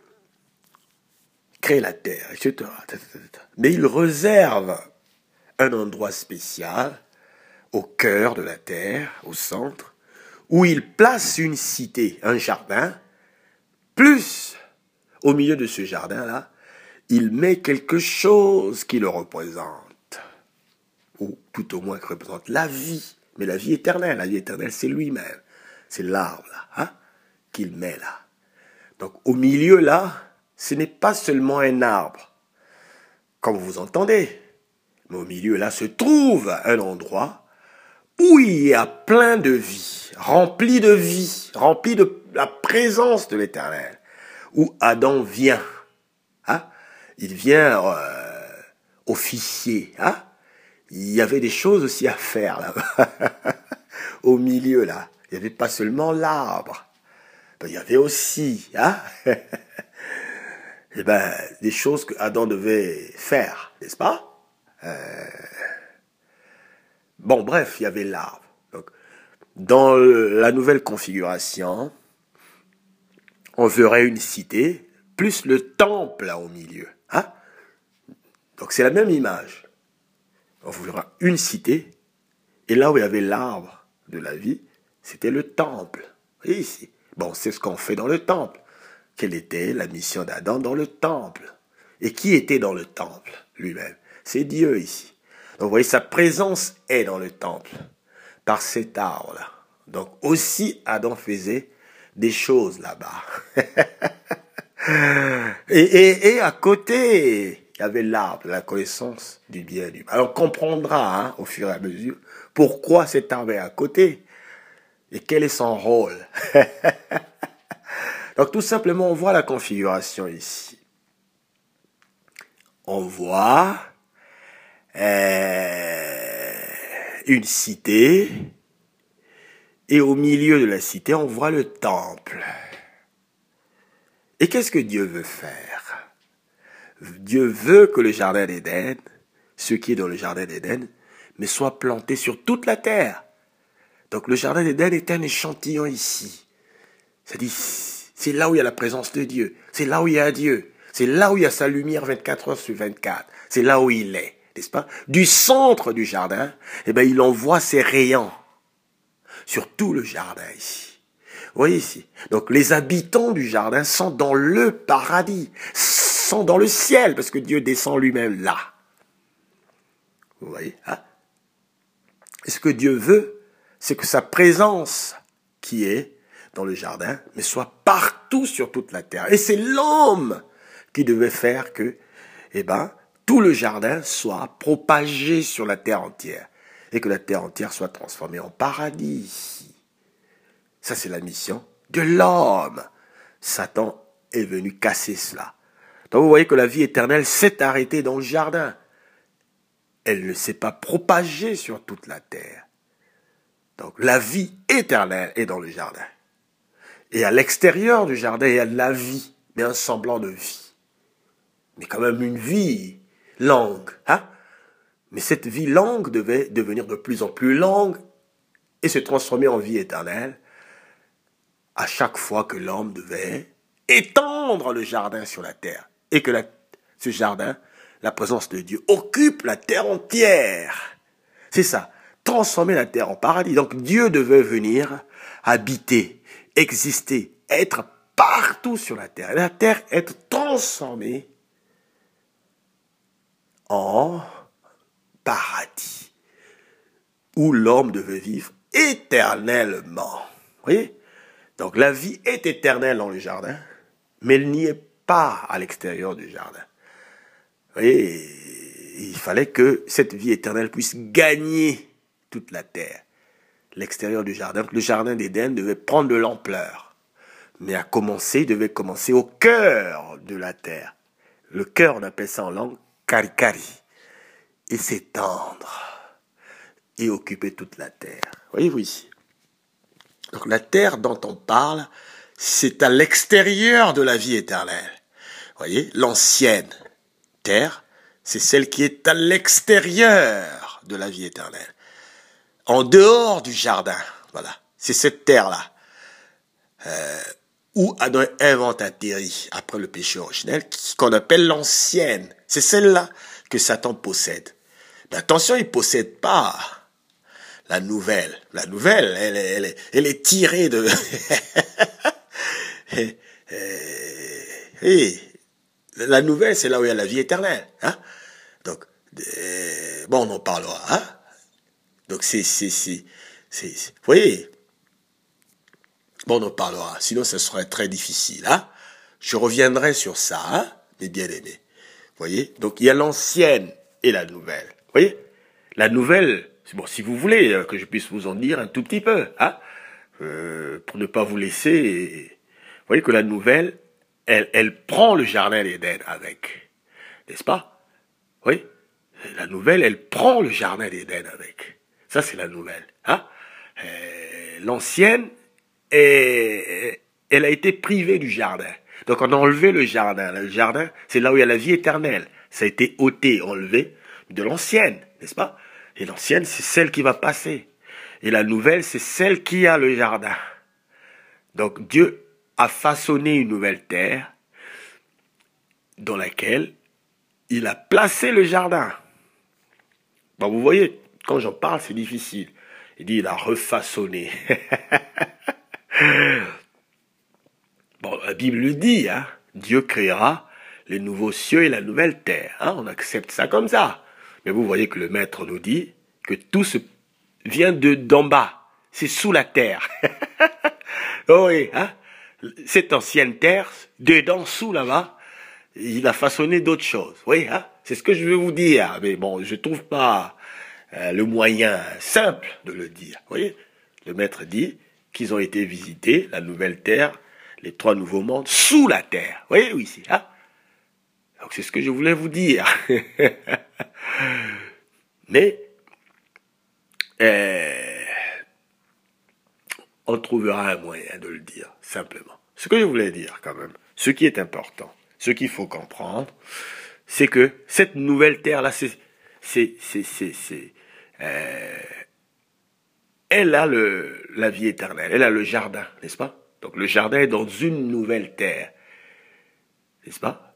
crée la terre, et cetera. Mais il réserve un endroit spécial au cœur de la terre, au centre, où il place une cité, un jardin, plus au milieu de ce jardin-là, il met quelque chose qui le représente, ou tout au moins qui représente la vie, mais la vie éternelle. La vie éternelle, c'est lui-même, c'est l'arbre là, hein, qu'il met là. Donc au milieu là, ce n'est pas seulement un arbre, comme vous entendez, mais au milieu là se trouve un endroit où il y a plein de vie, rempli de vie, rempli de la présence de l'Éternel, où Adam vient. Hein? Il vient euh, officier. Hein? Il y avait des choses aussi à faire là-bas, au milieu là. Il n'y avait pas seulement l'arbre, ben, il y avait aussi hein? eh ben, des choses que Adam devait faire, n'est-ce pas? euh... Bon, bref, il y avait l'arbre. Donc, dans la nouvelle configuration, on verrait une cité, plus le temple là au milieu. Hein? Donc c'est la même image. On verra une cité, et là où il y avait l'arbre de la vie, c'était le temple. Et ici, bon, c'est ce qu'on fait dans le temple. Quelle était la mission d'Adam dans le temple? Et qui était dans le temple lui-même? C'est Dieu ici. Donc vous voyez, sa présence est dans le temple, par cet arbre-là. Donc aussi Adam faisait des choses là-bas. et, et, et à côté, il y avait l'arbre, la connaissance du bien et du mal. Alors on comprendra hein, au fur et à mesure pourquoi cet arbre est à côté et quel est son rôle. Donc tout simplement, on voit la configuration ici. On voit euh, une cité et au milieu de la cité, on voit le temple. Et qu'est-ce que Dieu veut faire? Dieu veut que le jardin d'Éden, ce qui est dans le jardin d'Éden, mais soit planté sur toute la terre. Donc le jardin d'Éden est un échantillon ici. C'est-à-dire, c'est là où il y a la présence de Dieu. C'est là où il y a Dieu. C'est là où il y a sa lumière vingt-quatre heures sur vingt-quatre. C'est là où il est, n'est-ce pas? Du centre du jardin, eh ben, il envoie ses rayons sur tout le jardin ici. Vous voyez ici. Donc les habitants du jardin sont dans le paradis, sont dans le ciel, parce que Dieu descend lui-même là. Vous voyez, hein? Et ce que Dieu veut, c'est que sa présence qui est dans le jardin, mais soit partout sur toute la terre. Et c'est l'homme qui devait faire que, eh ben, tout le jardin soit propagé sur la terre entière. Et que la terre entière soit transformée en paradis. Ça, c'est la mission de l'homme. Satan est venu casser cela. Donc, vous voyez que la vie éternelle s'est arrêtée dans le jardin. Elle ne s'est pas propagée sur toute la terre. Donc, la vie éternelle est dans le jardin. Et à l'extérieur du jardin, il y a de la vie, mais un semblant de vie. Mais quand même une vie longue. Hein? Mais cette vie longue devait devenir de plus en plus longue et se transformer en vie éternelle à chaque fois que l'homme devait étendre le jardin sur la terre. Et que la, ce jardin, la présence de Dieu, occupe la terre entière. C'est ça, transformer la terre en paradis. Donc Dieu devait venir habiter, exister, être partout sur la terre. Et la terre être transformée en paradis, où l'homme devait vivre éternellement. Vous voyez? Donc la vie est éternelle dans le jardin, mais elle n'y est pas à l'extérieur du jardin. Vous voyez? Il fallait que cette vie éternelle puisse gagner toute la terre. L'extérieur du jardin, le jardin d'Éden devait prendre de l'ampleur. Mais à commencer, il devait commencer au cœur de la terre. Le cœur, on appelle ça en langue karikari. Et s'étendre. Et occuper toute la terre. Voyez-vous ici? Donc la terre dont on parle, c'est à l'extérieur de la vie éternelle. Voyez? L'ancienne terre, c'est celle qui est à l'extérieur de la vie éternelle. En dehors du jardin. Voilà. C'est cette terre-là. Euh, où Adam et Ève ont atterri après le péché originel, qu'on appelle l'ancienne. C'est celle-là que Satan possède. Mais attention, il ne possède pas la nouvelle. La nouvelle, elle, elle, elle, elle est tirée de... Et la nouvelle, c'est là où il y a la vie éternelle. Hein? Donc, euh, bon, on en parlera. Hein? Donc, c'est... c'est, c'est, c'est, c'est vous voyez? Bon, on en parlera. Sinon, ce serait très difficile. Hein? Je reviendrai sur ça, hein, mes bien-aimés. Vous voyez? Donc, il y a l'ancienne et la nouvelle. Vous voyez? La nouvelle... Bon, si vous voulez que je puisse vous en dire un tout petit peu, hein, euh, pour ne pas vous laisser... Vous voyez que la nouvelle, elle, elle prend le jardin d'Éden avec, n'est-ce pas? Oui, la nouvelle, elle prend le jardin d'Éden avec. Ça, c'est la nouvelle. Hein. Euh, l'ancienne, est, elle a été privée du jardin. Donc, on a enlevé le jardin. Le jardin, c'est là où il y a la vie éternelle. Ça a été ôté, enlevé de l'ancienne, n'est-ce pas? Et l'ancienne, c'est celle qui va passer. Et la nouvelle, c'est celle qui a le jardin. Donc Dieu a façonné une nouvelle terre dans laquelle il a placé le jardin. Bon, vous voyez, quand j'en parle, c'est difficile. Il dit, il a refaçonné. Bon, la Bible le dit, hein. Dieu créera les nouveaux cieux et la nouvelle terre. Hein. On accepte ça comme ça. Mais vous voyez que le maître nous dit que tout se vient de d'en bas. c'est sous la terre. Oh oui, hein? Cette ancienne terre, dedans, sous là-bas, il a façonné d'autres choses. Oui, hein? C'est ce que je veux vous dire. Mais bon, je trouve pas euh, le moyen simple de le dire. Vous voyez? Le maître dit qu'ils ont été visités, la nouvelle terre, les trois nouveaux mondes, sous la terre. Vous voyez, oui, ici, hein? Donc c'est ce que je voulais vous dire. Mais, euh, on trouvera un moyen de le dire, simplement. Ce que je voulais dire, quand même, ce qui est important, ce qu'il faut comprendre, c'est que cette nouvelle terre-là, c'est, c'est, c'est, c'est, c'est euh, elle a le, la vie éternelle, elle a le jardin, n'est-ce pas? Donc le jardin est dans une nouvelle terre, n'est-ce pas?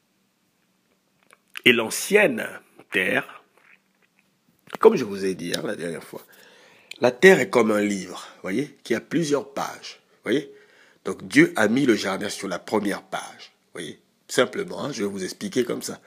Et l'ancienne terre, comme je vous ai dit hein, la dernière fois, la terre est comme un livre, voyez, qui a plusieurs pages, voyez. Donc Dieu a mis le jardin sur la première page, voyez. Simplement, hein, je vais vous expliquer comme ça.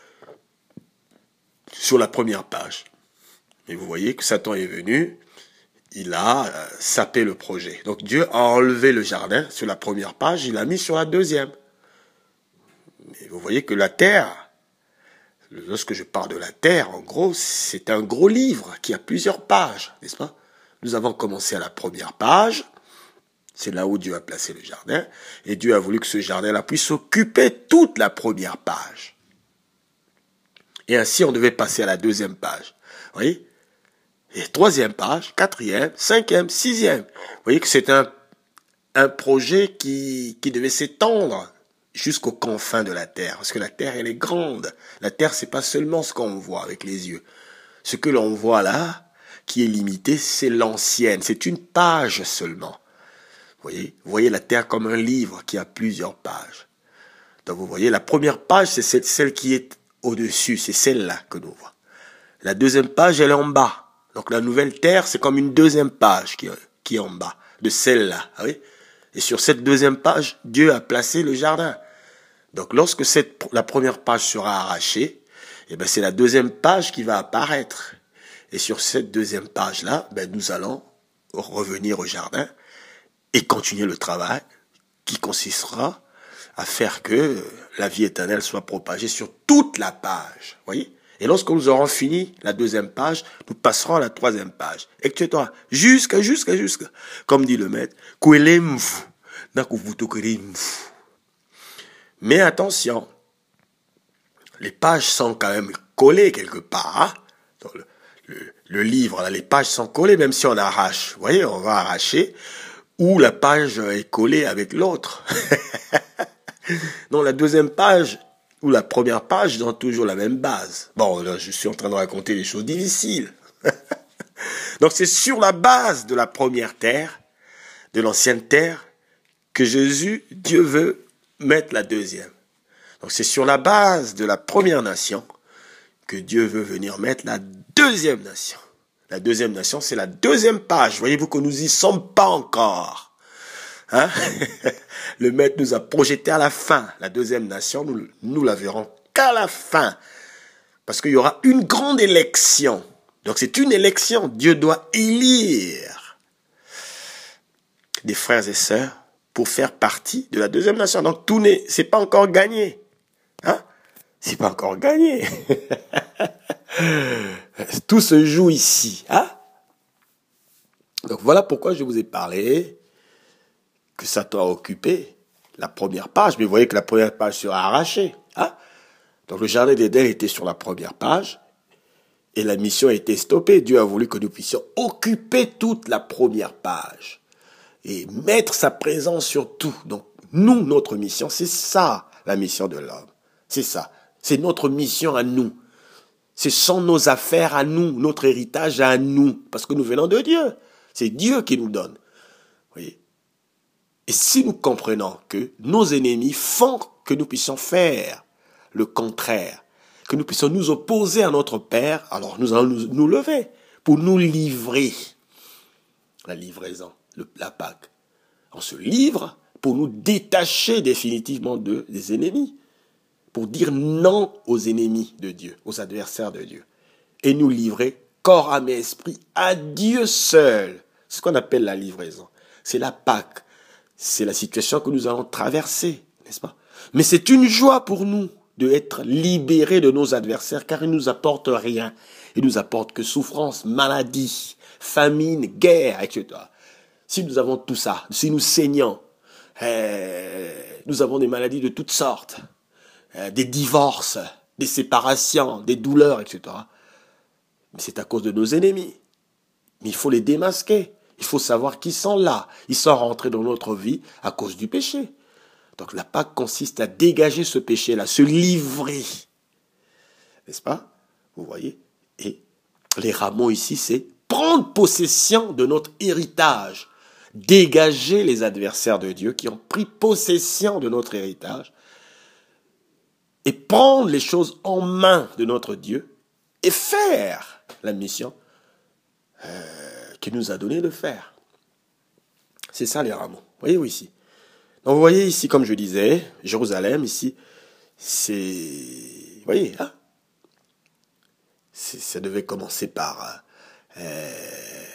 Sur la première page. Et vous voyez que Satan est venu, il a euh, sapé le projet. Donc Dieu a enlevé le jardin sur la première page, il l'a mis sur la deuxième. Mais vous voyez que la terre, lorsque je parle de la terre, en gros, c'est un gros livre qui a plusieurs pages, n'est-ce pas? Nous avons commencé à la première page, c'est là où Dieu a placé le jardin, et Dieu a voulu que ce jardin-là puisse occuper toute la première page. Et ainsi, on devait passer à la deuxième page. Vous voyez? Et troisième page, quatrième, cinquième, sixième. Vous voyez que c'est un, un projet qui, qui devait s'étendre jusqu'aux confins de la terre. Parce que la terre, elle est grande. La terre, c'est pas seulement ce qu'on voit avec les yeux. Ce que l'on voit là, qui est limité, c'est l'ancienne. C'est une page seulement. Vous voyez, vous voyez la terre comme un livre qui a plusieurs pages. Donc vous voyez, la première page, c'est celle, celle qui est au-dessus. C'est celle-là que nous voyons. La deuxième page, elle est en bas. Donc la nouvelle terre, c'est comme une deuxième page qui, qui est en bas de celle-là. Oui. Et sur cette deuxième page, Dieu a placé le jardin. Donc lorsque cette, la première page sera arrachée, eh ben c'est la deuxième page qui va apparaître. Et sur cette deuxième page-là, ben nous allons revenir au jardin et continuer le travail qui consistera à faire que la vie éternelle soit propagée sur toute la page. Voyez? Et lorsque nous aurons fini la deuxième page, nous passerons à la troisième page. Et que tu toi, jusqu'à, jusqu'à, jusqu'à, comme dit le maître, mais attention, les pages sont quand même collées quelque part. Hein? Dans le, le, le livre, là, les pages sont collées, même si on arrache. Vous voyez, on va arracher, ou la page est collée avec l'autre. Donc la deuxième page ou la première page, ils ont toujours la même base. Bon, là, je suis en train de raconter des choses difficiles. Donc c'est sur la base de la première terre, de l'ancienne terre, que Jésus, Dieu veut mettre la deuxième. Donc c'est sur la base de la première nation que Dieu veut venir mettre la deuxième nation. La deuxième nation, c'est la deuxième page. Voyez-vous que nous n'y sommes pas encore. Hein? Le maître nous a projeté à la fin. La deuxième nation, nous, nous la verrons qu'à la fin. Parce qu'il y aura une grande élection. Donc c'est une élection. Dieu doit élire des frères et sœurs pour faire partie de la deuxième nation. Donc tout n'est, c'est pas encore gagné. Hein? C'est pas encore gagné. Tout se joue ici. Hein? Donc voilà pourquoi je vous ai parlé que Satan a occupé la première page, mais vous voyez que la première page sera arrachée. Hein? Donc le jardin d'Éden était sur la première page, et la mission a été stoppée. Dieu a voulu que nous puissions occuper toute la première page, et mettre sa présence sur tout. Donc nous, notre mission, c'est ça, la mission de l'homme. C'est ça. C'est notre mission à nous. Ce sont nos affaires à nous, notre héritage à nous, parce que nous venons de Dieu. C'est Dieu qui nous donne. Vous voyez? Et si nous comprenons que nos ennemis font que nous puissions faire le contraire, que nous puissions nous opposer à notre Père, alors nous allons nous, nous lever pour nous livrer. La livraison, le, la Pâque. On se livre pour nous détacher définitivement de, des ennemis, pour dire non aux ennemis de Dieu, aux adversaires de Dieu, et nous livrer corps, âme et esprit à Dieu seul. C'est ce qu'on appelle la livraison. C'est la Pâque. C'est la situation que nous allons traverser, n'est-ce pas? Mais c'est une joie pour nous d'être libérés de nos adversaires, car ils ne nous apportent rien. Ils nous apportent que souffrance, maladie, famine, guerre, et cetera. Si nous avons tout ça, si nous saignons, eh, nous avons des maladies de toutes sortes, eh, des divorces, des séparations, des douleurs, et cetera. Mais c'est à cause de nos ennemis. Mais il faut les démasquer. Il faut savoir qu'ils sont là. Ils sont rentrés dans notre vie à cause du péché. Donc la Pâque consiste à dégager ce péché-là, se livrer. N'est-ce pas? Vous voyez? Et les rameaux ici, c'est prendre possession de notre héritage. Dégager les adversaires de Dieu qui ont pris possession de notre héritage. Et prendre les choses en main de notre Dieu et faire la mission euh, qu'il nous a donné de faire. C'est ça les rameaux. Voyez-vous ici. Donc vous voyez ici, comme je disais, Jérusalem, ici, c'est... Vous voyez, hein? C'est, ça devait commencer par... Euh,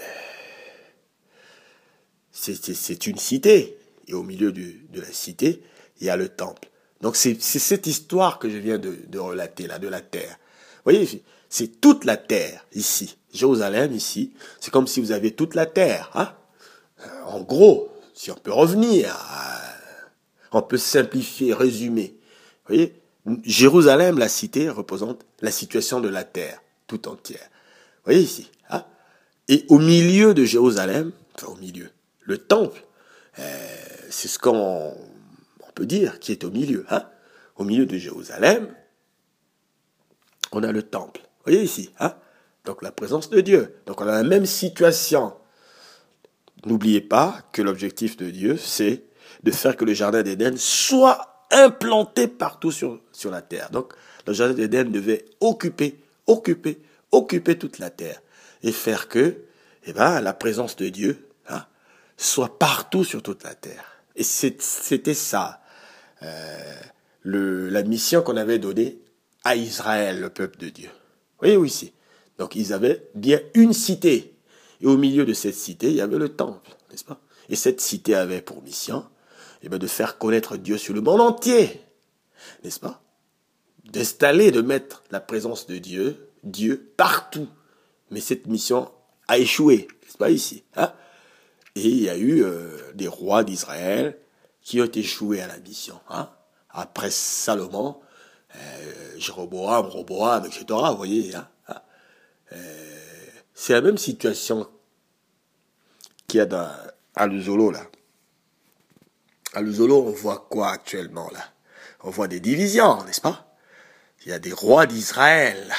c'est, c'est, c'est une cité. Et au milieu du, de la cité, il y a le temple. Donc c'est, c'est cette histoire que je viens de, de relater, là, de la terre. Vous voyez, c'est toute la terre, ici. Jérusalem, ici, c'est comme si vous aviez toute la terre. Hein? En gros, si on peut revenir, on peut simplifier, résumer. Vous voyez, Jérusalem, la cité, représente la situation de la terre, tout entière. Vous voyez ici. Hein? Et au milieu de Jérusalem, enfin au milieu, le temple, euh, c'est ce qu'on on peut dire qui est au milieu. Hein? Au milieu de Jérusalem, on a le temple. Vous voyez ici, hein? Donc la présence de Dieu. Donc on a la même situation. N'oubliez pas que l'objectif de Dieu, c'est de faire que le jardin d'Éden soit implanté partout sur, sur la terre. Donc le jardin d'Éden devait occuper, occuper, occuper toute la terre. Et faire que eh ben, la présence de Dieu hein, soit partout sur toute la terre. Et c'est, c'était ça, euh, le, la mission qu'on avait donnée à Israël, le peuple de Dieu. Voyez-vous ici. Donc ils avaient bien une cité. Et au milieu de cette cité, il y avait le temple, n'est-ce pas? Et cette cité avait pour mission eh bien, de faire connaître Dieu sur le monde entier, n'est-ce pas? D'installer, de mettre la présence de Dieu, Dieu partout. Mais cette mission a échoué, n'est-ce pas ici? Hein? Et il y a eu euh, des rois d'Israël qui ont échoué à la mission. Hein? Après Salomon, euh, Jéroboam, Roboam, et cetera. Vous voyez, hein? Euh, c'est la même situation qu'il y a dans, à Luzolo, là. À Luzolo, on voit quoi actuellement, là? On voit des divisions, n'est-ce pas? Il y a des rois d'Israël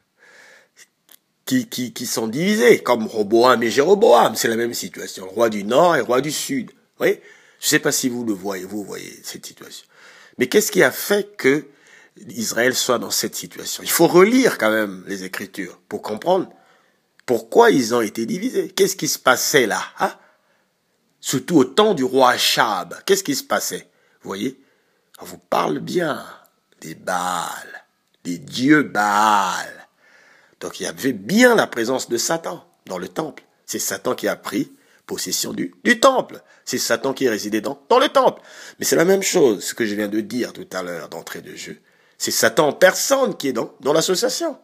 qui, qui, qui sont divisés, comme Roboam et Jéroboam. C'est la même situation. Roi du Nord et roi du Sud. Vous voyez? Je ne sais pas si vous le voyez, vous voyez cette situation. Mais qu'est-ce qui a fait que Israël soit dans cette situation? Il faut relire quand même les Écritures pour comprendre pourquoi ils ont été divisés. Qu'est-ce qui se passait là? Hein? Surtout au temps du roi Achab. Qu'est-ce qui se passait? Vous voyez? On vous parle bien des Baals, des dieux Baals. Donc il y avait bien la présence de Satan dans le temple. C'est Satan qui a pris possession du, du temple. C'est Satan qui résidait dans, dans le temple. Mais c'est la même chose, ce que je viens de dire tout à l'heure d'entrée de jeu. C'est Satan en personne qui est dans, dans l'association.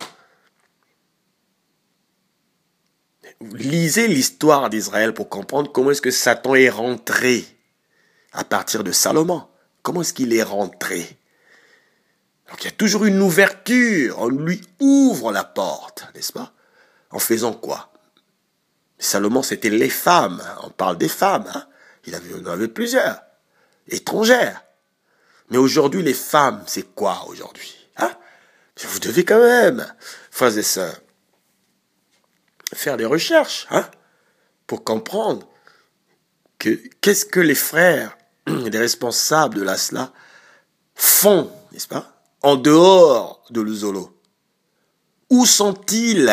Lisez l'histoire d'Israël pour comprendre comment est-ce que Satan est rentré à partir de Salomon. Comment est-ce qu'il est rentré? Donc il y a toujours une ouverture, on lui ouvre la porte, n'est-ce pas? En faisant quoi? Salomon, c'était les femmes, on parle des femmes, hein? Il avait, il en avait plusieurs, étrangères. Mais aujourd'hui, les femmes, c'est quoi aujourd'hui? Hein? Vous devez quand même, frères et sœurs, faire des recherches, hein, pour comprendre que qu'est-ce que les frères, les responsables de l'Asla font, n'est-ce pas, en dehors de Luzolo. Où sont-ils?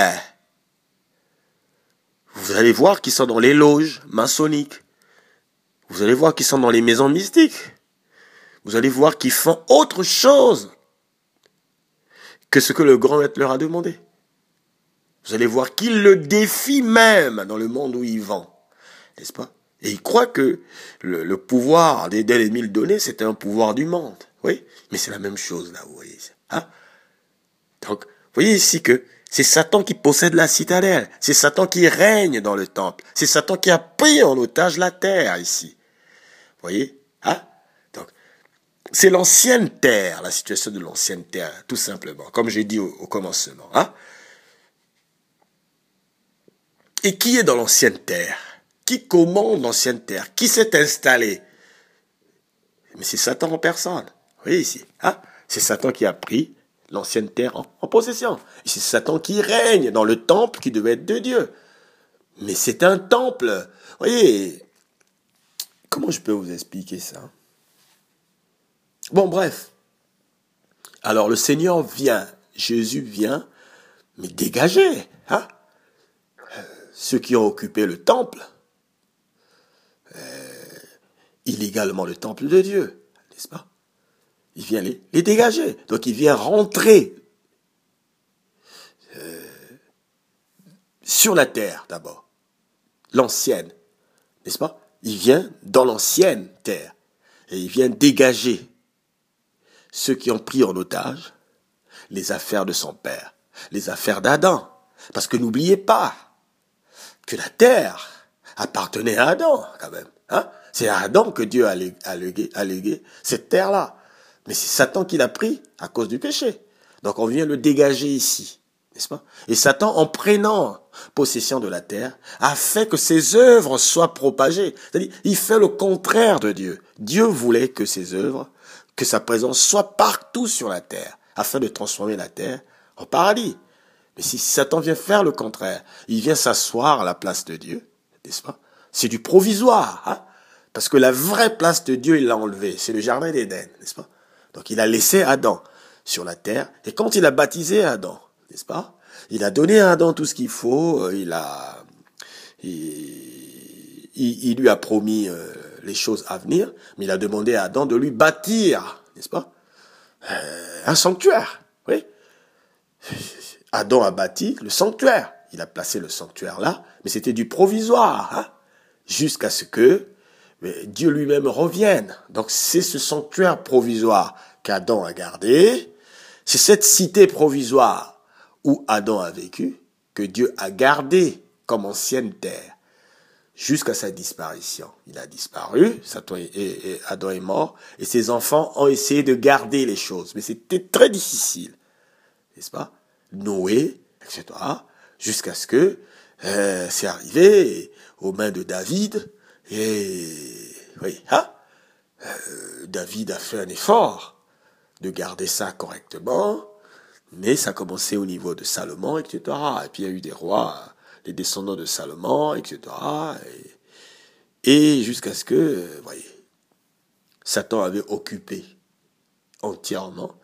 Vous allez voir qu'ils sont dans les loges maçonniques. Vous allez voir qu'ils sont dans les maisons mystiques. Vous allez voir qu'ils font autre chose que ce que le grand maître leur a demandé. Vous allez voir qu'ils le défient même dans le monde où ils vont. n'est-ce pas? Et il croit que le, le pouvoir des les mille données, c'était un pouvoir du monde. Oui, mais c'est la même chose là, vous voyez. Hein? Donc, vous voyez ici que c'est Satan qui possède la citadelle. C'est Satan qui règne dans le temple. C'est Satan qui a pris en otage la terre ici. Vous voyez? Hein? Donc, c'est l'ancienne terre, la situation de l'ancienne terre, tout simplement, comme j'ai dit au, au commencement. Hein? Et qui est dans l'ancienne terre? Qui commande l'ancienne terre? Qui s'est installé? Mais c'est Satan en personne. Vous voyez ici, hein? C'est Satan qui a pris l'ancienne terre en, en possession. Et c'est Satan qui règne dans le temple qui devait être de Dieu. Mais c'est un temple. Vous voyez, comment je peux vous expliquer ça? Bon, bref. Alors, le Seigneur vient, Jésus vient, mais dégager, hein? Ceux qui ont occupé le temple, euh, illégalement le temple de Dieu, n'est-ce pas? Il vient les, les dégager. Donc il vient rentrer euh, sur la terre d'abord, l'ancienne, n'est-ce pas? Il vient dans l'ancienne terre et il vient dégager ceux qui ont pris en otage les affaires de son père, les affaires d'Adam. Parce que n'oubliez pas que la terre appartenait à Adam quand même. Hein? C'est à Adam que Dieu a légué, a légué, a légué cette terre-là. Mais c'est Satan qui l'a pris à cause du péché. Donc on vient le dégager ici, n'est-ce pas? Et Satan, en prenant possession de la terre, a fait que ses œuvres soient propagées. C'est-à-dire, il fait le contraire de Dieu. Dieu voulait que ses œuvres, que sa présence soit partout sur la terre, afin de transformer la terre en paradis. Mais si Satan vient faire le contraire, il vient s'asseoir à la place de Dieu, n'est-ce pas? C'est du provisoire, hein? Parce que la vraie place de Dieu, il l'a enlevée. C'est le jardin d'Éden, n'est-ce pas? Donc il a laissé Adam sur la terre. Et quand il a baptisé Adam, n'est-ce pas? Il a donné à Adam tout ce qu'il faut. Il a, il, il, il lui a promis euh, les choses à venir. Mais il a demandé à Adam de lui bâtir, n'est-ce pas? Euh, un sanctuaire, oui. Adam a bâti le sanctuaire. Il a placé le sanctuaire là. Mais c'était du provisoire, hein? Jusqu'à ce que mais Dieu lui-même revienne. Donc c'est ce sanctuaire provisoire qu'Adam a gardé. C'est cette cité provisoire où Adam a vécu que Dieu a gardé comme ancienne terre jusqu'à sa disparition. Il a disparu, Satan et, et Adam est mort, et ses enfants ont essayé de garder les choses. Mais c'était très difficile, n'est-ce pas? Noé, et cetera, jusqu'à ce que euh, c'est arrivé aux mains de David. Et oui, hein? euh, David a fait un effort de garder ça correctement, mais ça a commencé au niveau de Salomon, et cetera. Et puis il y a eu des rois, les descendants de Salomon, et cetera. Et, et jusqu'à ce que, vous voyez, Satan avait occupé entièrement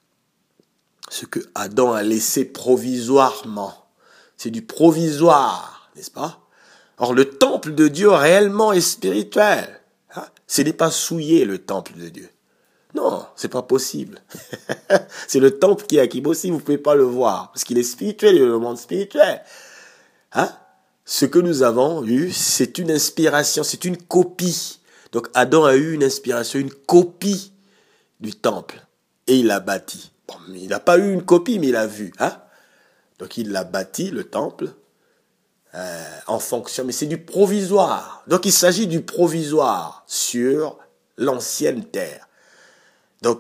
ce que Adam a laissé provisoirement. C'est du provisoire, n'est-ce pas? Or, le temple de Dieu réellement est spirituel. Hein? Ce n'est pas souillé, le temple de Dieu. Non, c'est pas possible. C'est le temple qui est à Kibosi, vous pouvez pas le voir. Parce qu'il est spirituel, il est le monde spirituel. Hein? Ce que nous avons eu, c'est une inspiration, c'est une copie. Donc, Adam a eu une inspiration, une copie du temple. Et il l'a bâti. Bon, il n'a pas eu une copie, mais il a vu. Hein? Donc, il l'a bâti, le temple. Euh, en fonction, mais c'est du provisoire. Donc il s'agit du provisoire sur l'ancienne terre. Donc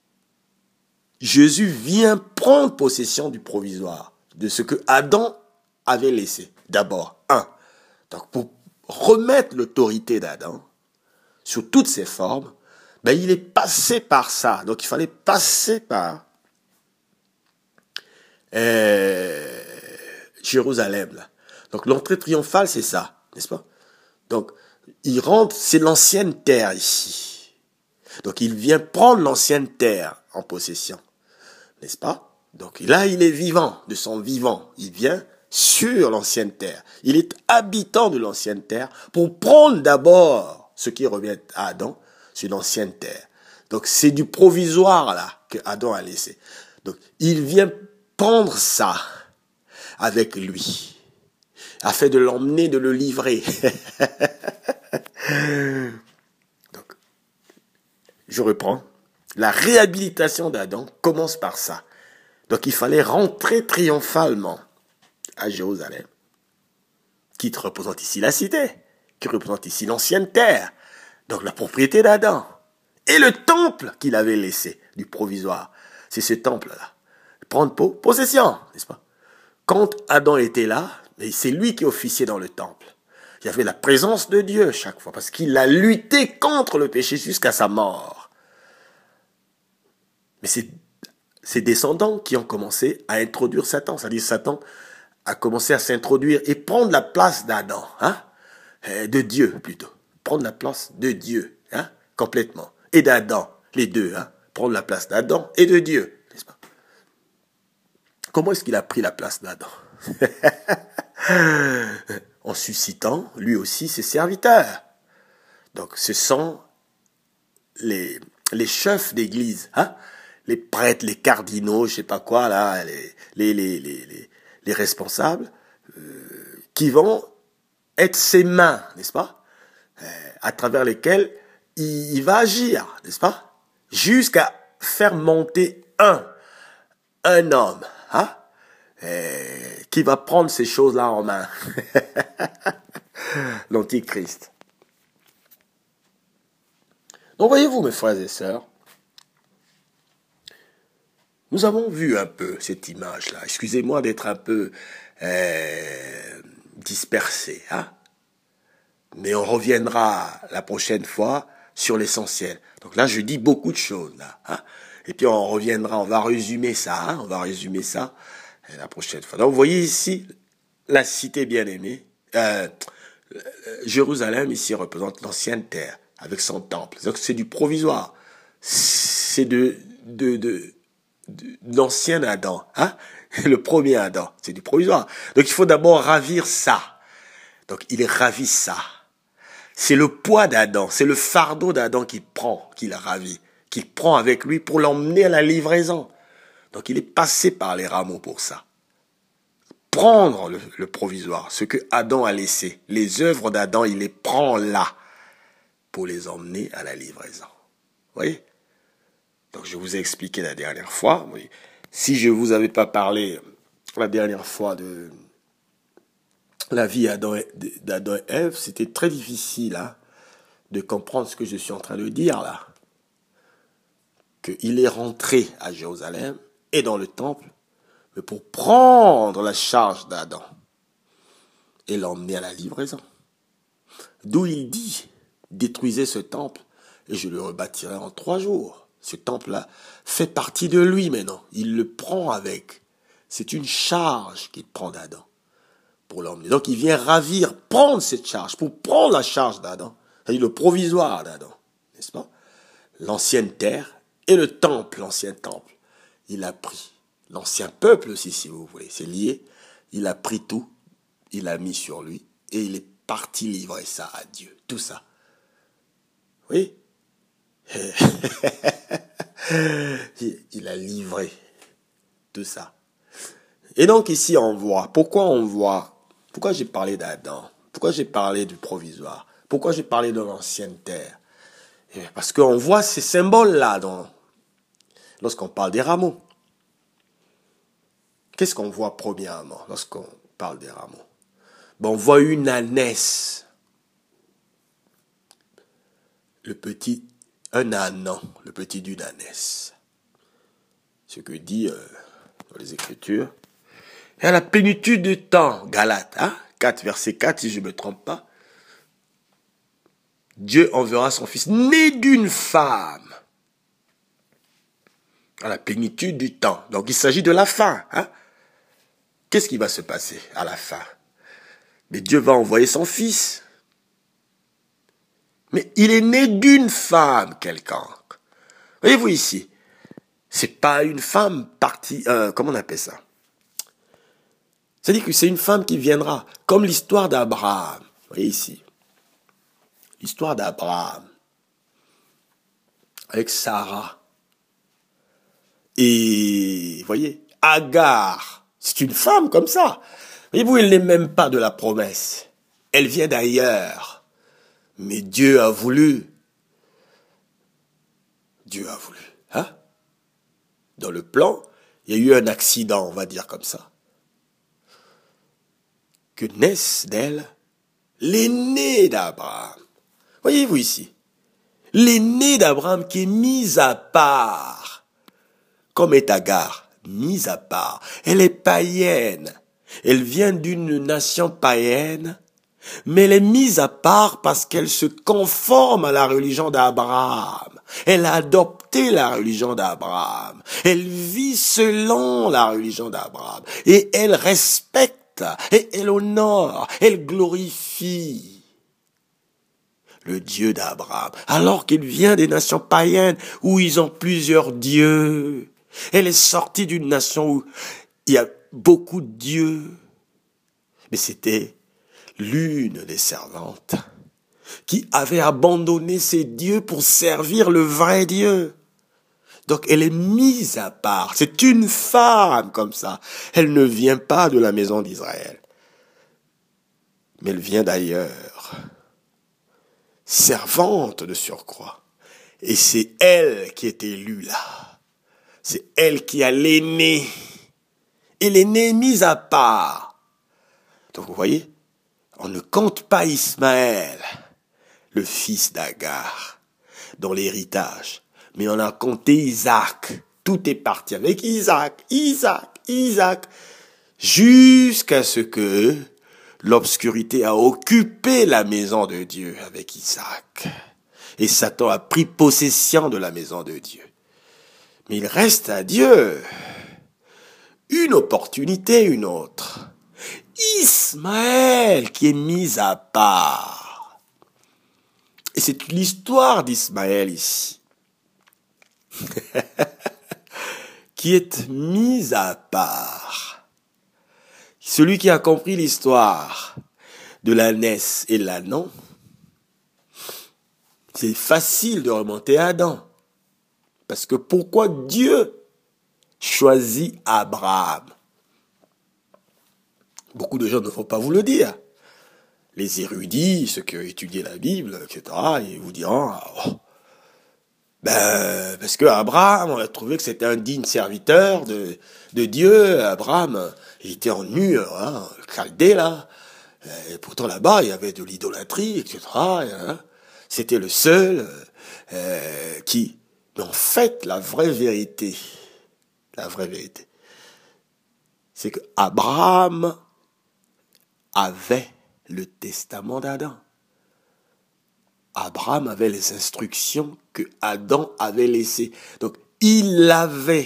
Jésus vient prendre possession du provisoire, de ce que Adam avait laissé. D'abord, un. Donc pour remettre l'autorité d'Adam sur toutes ses formes, ben il est passé par ça. Donc il fallait passer par euh, Jérusalem là. Donc l'entrée triomphale, c'est ça, n'est-ce pas? Donc, il rentre, c'est l'ancienne terre ici. Donc il vient prendre l'ancienne terre en possession, n'est-ce pas? Donc là, il est vivant, de son vivant. Il vient sur l'ancienne terre. Il est habitant de l'ancienne terre pour prendre d'abord ce qui revient à Adam sur l'ancienne terre. Donc c'est du provisoire là que Adam a laissé. Donc il vient prendre ça avec lui. afin de l'emmener, de le livrer. Donc, je reprends. La réhabilitation d'Adam commence par ça. Donc il fallait rentrer triomphalement à Jérusalem, qui représente ici la cité, qui représente ici l'ancienne terre, donc la propriété d'Adam, et le temple qu'il avait laissé, du provisoire. C'est ce temple-là. Prendre possession, n'est-ce pas? Quand Adam était là, c'est lui qui officiait dans le temple. Il y avait la présence de Dieu chaque fois, parce qu'il a lutté contre le péché jusqu'à sa mort. Mais c'est ses descendants qui ont commencé à introduire Satan. C'est-à-dire Satan a commencé à s'introduire et prendre la place d'Adam, hein, de Dieu plutôt. Prendre la place de Dieu, hein, complètement. Et d'Adam, les deux, hein, prendre la place d'Adam et de Dieu, n'est-ce pas? Comment est-ce qu'il a pris la place d'Adam? En suscitant, lui aussi, ses serviteurs. Donc, ce sont les, les chefs d'église, hein, les prêtres, les cardinaux, je sais pas quoi, là, les, les, les, les, les, les responsables, euh, qui vont être ses mains, n'est-ce pas, euh, à travers lesquelles il, il va agir, n'est-ce pas, jusqu'à faire monter un, un homme, hein, euh, qui va prendre ces choses-là en main. L'Antichrist. Donc voyez-vous, mes frères et sœurs, nous avons vu un peu cette image-là. Excusez-moi d'être un peu euh, dispersé, hein? Mais on reviendra la prochaine fois sur l'essentiel. Donc là, je dis beaucoup de choses, là, hein? Et puis on reviendra, on va résumer ça, hein? On va résumer ça la prochaine fois. Donc vous voyez ici, la cité bien-aimée, euh, Jérusalem ici représente l'ancienne terre, avec son temple. Donc c'est du provisoire. C'est de... de, de l'ancien Adam, hein? Le premier Adam, c'est du provisoire. Donc il faut d'abord ravir ça. Donc il ravit ça. C'est le poids d'Adam, c'est le fardeau d'Adam qu'il prend, qu'il ravit, qu'il prend avec lui pour l'emmener à la livraison. Donc il est passé par les rameaux pour ça. Prendre le, le provisoire, ce que Adam a laissé, les œuvres d'Adam, il les prend là pour les emmener à la livraison. Vous voyez? Donc, je vous ai expliqué la dernière fois. Oui. Si je ne vous avais pas parlé la dernière fois de la vie d'Adam et Ève, c'était très difficile, hein, de comprendre ce que je suis en train de dire là. Qu'il est rentré à Jérusalem et dans le temple, mais pour prendre la charge d'Adam et l'emmener à la livraison. D'où il dit, détruisez ce temple et je le rebâtirai en trois jours. Ce temple-là fait partie de lui maintenant. Il le prend avec. C'est une charge qu'il prend d'Adam pour l'emmener. Donc il vient ravir, prendre cette charge, pour prendre la charge d'Adam. C'est-à-dire le provisoire d'Adam, n'est-ce pas? L'ancienne terre et le temple, l'ancien temple. Il a pris. L'ancien peuple aussi, si vous voulez. C'est lié. Il a pris tout. Il a mis sur lui. Et il est parti livrer ça à Dieu. Tout ça. Oui? Il a livré tout ça. Et donc ici on voit, pourquoi on voit, pourquoi j'ai parlé d'Adam, pourquoi j'ai parlé du provisoire, pourquoi j'ai parlé de l'ancienne terre. Parce qu'on voit ces symboles-là dans, lorsqu'on parle des rameaux. Qu'est-ce qu'on voit premièrement lorsqu'on parle des rameaux? Ben, on voit une ânesse. Le petit un âne, le petit d'une ânesse. Ce que dit euh, dans les Écritures. Et à la plénitude du temps, Galates, hein, quatre, verset quatre, si je ne me trompe pas, Dieu enverra son fils, né d'une femme, à la plénitude du temps. Donc il s'agit de la fin. Hein. Qu'est-ce qui va se passer à la fin? Mais Dieu va envoyer son fils. Mais il est né d'une femme quelconque. Voyez-vous ici, c'est pas une femme partie, euh, comment on appelle ça? C'est-à-dire que c'est une femme qui viendra, comme l'histoire d'Abraham. Vous voyez ici, l'histoire d'Abraham avec Sarah. Et, vous voyez, Agar, c'est une femme comme ça. Voyez-vous, il n'est même pas de la promesse. Elle vient d'ailleurs. Mais Dieu a voulu. Dieu a voulu. Hein? Dans le plan, il y a eu un accident, on va dire comme ça. Que naisse d'elle l'aîné d'Abraham. Voyez-vous ici, l'aîné d'Abraham qui est mis à part, comme est Agar, mise à part. Elle est païenne. Elle vient d'une nation païenne, mais elle est mise à part parce qu'elle se conforme à la religion d'Abraham. Elle a adopté la religion d'Abraham. Elle vit selon la religion d'Abraham. Et elle respecte, et elle honore, elle glorifie le Dieu d'Abraham. Alors qu'il vient des nations païennes où ils ont plusieurs dieux. Elle est sortie d'une nation où il y a beaucoup de dieux. Mais c'était l'une des servantes qui avait abandonné ses dieux pour servir le vrai Dieu. Donc elle est mise à part. C'est une femme comme ça. Elle ne vient pas de la maison d'Israël. Mais elle vient d'ailleurs. Servante de surcroît. Et c'est elle qui est élue là. C'est elle qui a l'aîné. Et l'aîné est mise à part. Donc vous voyez, on ne compte pas Ismaël, le fils d'Agar, dans l'héritage. Mais on a compté Isaac. Tout est parti avec Isaac, Isaac, Isaac, jusqu'à ce que l'obscurité a occupé la maison de Dieu avec Isaac. Et Satan a pris possession de la maison de Dieu. Mais il reste à Dieu une opportunité, une autre. Ismaël qui est mis à part. Et c'est l'histoire d'Ismaël ici. Qui est mis à part. Celui qui a compris l'histoire de l'ânesse et l'ânon, c'est facile de remonter à Adam. Parce que pourquoi Dieu choisit Abraham? Beaucoup de gens ne vont pas vous le dire. Les érudits, ceux qui ont étudié la Bible, et cetera, ils vous diront, oh, ben, parce que Abraham, on a trouvé que c'était un digne serviteur de, de Dieu. Abraham, il était en nu, hein, Chaldée, là. Et pourtant, là-bas, il y avait de l'idolâtrie, et cetera. Hein. C'était le seul euh, qui... Mais en fait, la vraie vérité, la vraie vérité, c'est que Abraham avait le testament d'Adam. Abraham avait les instructions que Adam avait laissées. Donc, il avait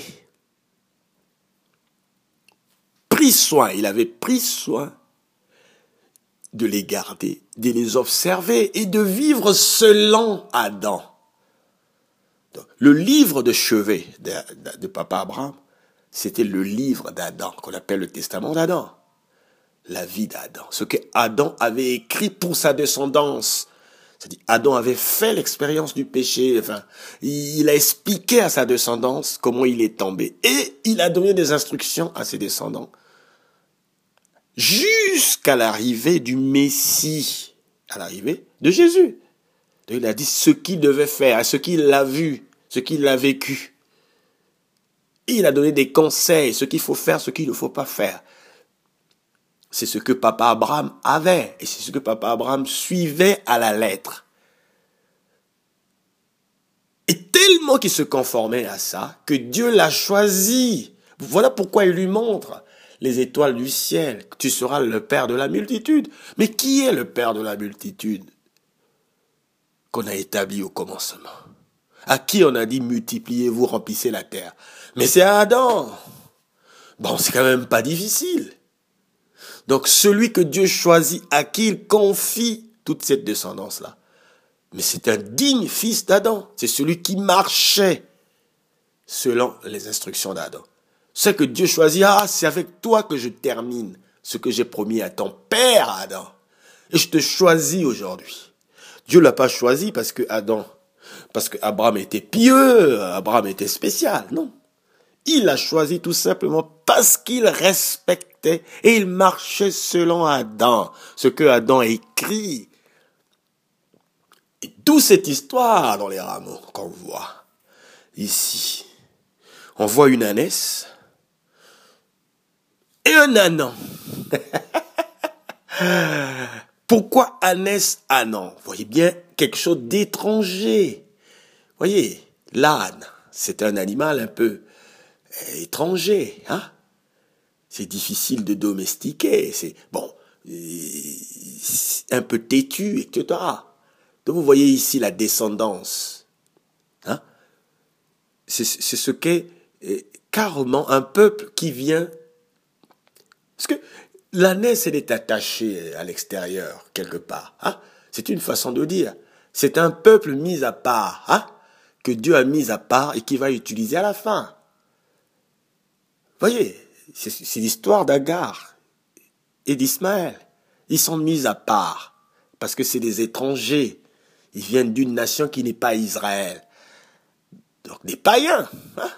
pris soin, il avait pris soin de les garder, de les observer et de vivre selon Adam. Donc, le livre de chevet de, de, de papa Abraham, c'était le livre d'Adam, qu'on appelle le testament d'Adam. La vie d'Adam, ce que Adam avait écrit pour sa descendance. C'est-à-dire, Adam avait fait l'expérience du péché, enfin, il a expliqué à sa descendance comment il est tombé. Et il a donné des instructions à ses descendants. Jusqu'à l'arrivée du Messie, à l'arrivée de Jésus. Donc, il a dit ce qu'il devait faire, ce qu'il a vu, ce qu'il a vécu. Et il a donné des conseils, ce qu'il faut faire, ce qu'il ne faut pas faire. C'est ce que papa Abraham avait. Et c'est ce que papa Abraham suivait à la lettre. Et tellement qu'il se conformait à ça, que Dieu l'a choisi. Voilà pourquoi il lui montre les étoiles du ciel. Tu seras le père de la multitude. Mais qui est le père de la multitude qu'on a établi au commencement? À qui on a dit multipliez-vous, remplissez la terre? Mais c'est à Adam. Bon, c'est quand même pas difficile. Donc, celui que Dieu choisit, à qui il confie toute cette descendance-là. Mais c'est un digne fils d'Adam. C'est celui qui marchait selon les instructions d'Adam. Ce que Dieu choisit, ah, c'est avec toi que je termine ce que j'ai promis à ton père Adam. Et je te choisis aujourd'hui. Dieu l'a pas choisi parce que Adam, parce que Abraham était pieux, Abraham était spécial, non. Il l'a choisi tout simplement parce qu'il respectait respectait et il marchait selon Adam, ce que Adam écrit. Et toute cette histoire dans les rameaux qu'on voit ici, on voit une ânesse et un ânon. Pourquoi ânesse, ânon? Vous voyez bien quelque chose d'étranger. Vous voyez, l'âne, c'est un animal un peu étranger, hein? C'est difficile de domestiquer, c'est bon, un peu têtu, et cetera. Donc vous voyez ici la descendance, hein? C'est, c'est ce qu'est carrément un peuple qui vient, parce que l'ânesse, elle est attachée à l'extérieur quelque part, hein? C'est une façon de dire. C'est un peuple mis à part, hein? Que Dieu a mis à part et qui va utiliser à la fin. Voyez, c'est, c'est l'histoire d'Agar et d'Ismaël. Ils sont mis à part parce que c'est des étrangers. Ils viennent d'une nation qui n'est pas Israël. Donc des païens. Hein?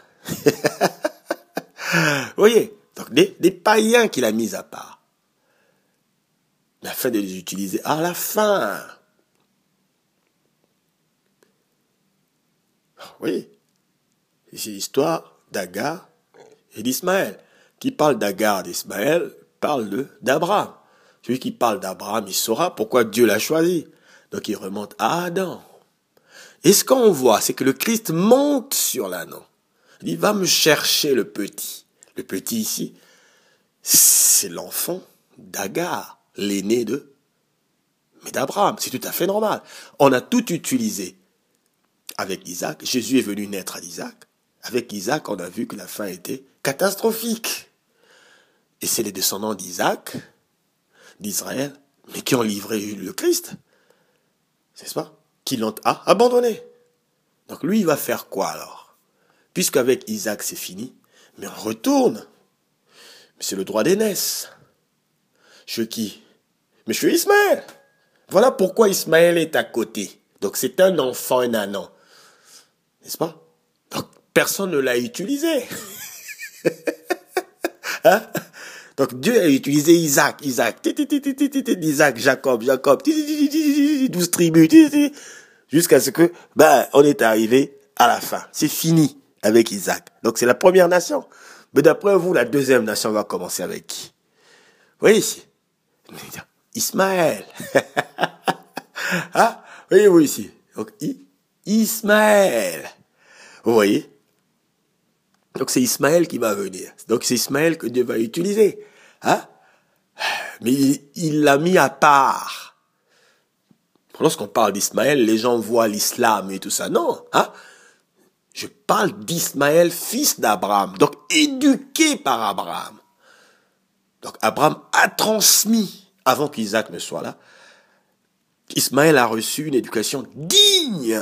Voyez, donc des, des païens qu'il a mis à part. Mais afin de les utiliser à la fin. Oui, c'est l'histoire d'Agar et d'Ismaël. Qui parle d'Agar et d'Ismaël parle de, d'Abraham. Celui qui parle d'Abraham, il saura pourquoi Dieu l'a choisi. Donc il remonte à Adam. Et ce qu'on voit, c'est que le Christ monte sur l'ânon. Il va me chercher le petit. Le petit ici, c'est l'enfant d'Agar, l'aîné de, mais d'Abraham. C'est tout à fait normal. On a tout utilisé avec Isaac. Jésus est venu naître à Isaac. Avec Isaac, on a vu que la fin était catastrophique. Et c'est les descendants d'Isaac, d'Israël, mais qui ont livré le Christ. C'est ça? Qui l'ont ah, abandonné. Donc lui, il va faire quoi alors? Puisqu'avec Isaac, c'est fini, mais on retourne. Mais c'est le droit d'aînesse. Je qui? Monsieur Ismaël. Voilà pourquoi Ismaël est à côté. Donc c'est un enfant, un ânon. N'est-ce pas? Donc personne ne l'a utilisé. Hein? Donc Dieu a utilisé Isaac, Isaac, Isaac, Jacob, Jacob, douze tribus, jusqu'à ce que, ben, on est arrivé à la fin. C'est fini avec Isaac. Donc c'est la première nation. Mais d'après vous, la deuxième nation va commencer avec qui? Vous voyez ici? Ismaël. Ah, voyez-vous ici? Donc, Ismaël. Vous voyez? Donc c'est Ismaël qui va venir. Donc c'est Ismaël que Dieu va utiliser. Hein? Mais il, il l'a mis à part. Lorsqu'on parle d'Ismaël, les gens voient l'islam et tout ça. Non. Hein? Je parle d'Ismaël, fils d'Abraham. Donc éduqué par Abraham. Donc Abraham a transmis, avant qu'Isaac ne soit là, Ismaël a reçu une éducation digne.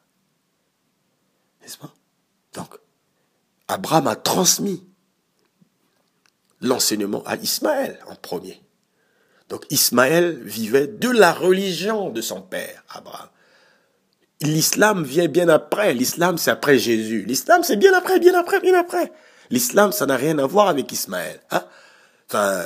N'est-ce pas? Donc, Abraham a transmis l'enseignement à Ismaël en premier. Donc Ismaël vivait de la religion de son père, Abraham. L'islam vient bien après. L'islam, c'est après Jésus. L'islam, c'est bien après, bien après, bien après. L'islam, ça n'a rien à voir avec Ismaël. Hein? Enfin,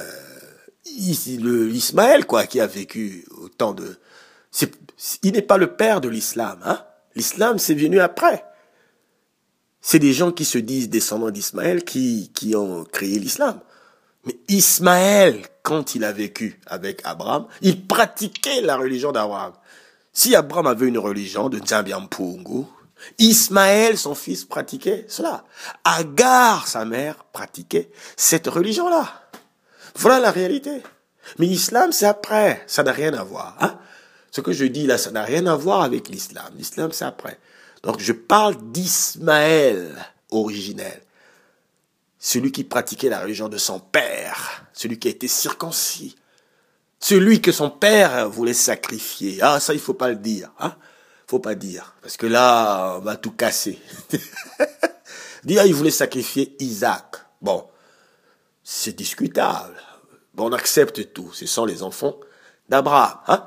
le, Ismaël, quoi, qui a vécu autant de... C'est, il n'est pas le père de l'islam. Hein? L'islam, c'est venu après. C'est des gens qui se disent descendants d'Ismaël qui, qui ont créé l'islam. Mais Ismaël, quand il a vécu avec Abraham, il pratiquait la religion d'Abraham. Si Abraham avait une religion de Nzambiampungu, Ismaël, son fils, pratiquait cela. Agar, sa mère, pratiquait cette religion-là. Voilà la réalité. Mais l'islam, c'est après. Ça n'a rien à voir. Hein? Ce que je dis là, ça n'a rien à voir avec l'islam. L'islam, c'est après. Donc, je parle d'Ismaël originel. Celui qui pratiquait la religion de son père. Celui qui a été circoncis. Celui que son père voulait sacrifier. Ah, ça, il faut pas le dire. Hein? Faut pas dire. Parce que là, on va tout casser. Dire, ah, il voulait sacrifier Isaac. Bon, c'est discutable. Bon, on accepte tout. Ce sont les enfants d'Abraham. Hein?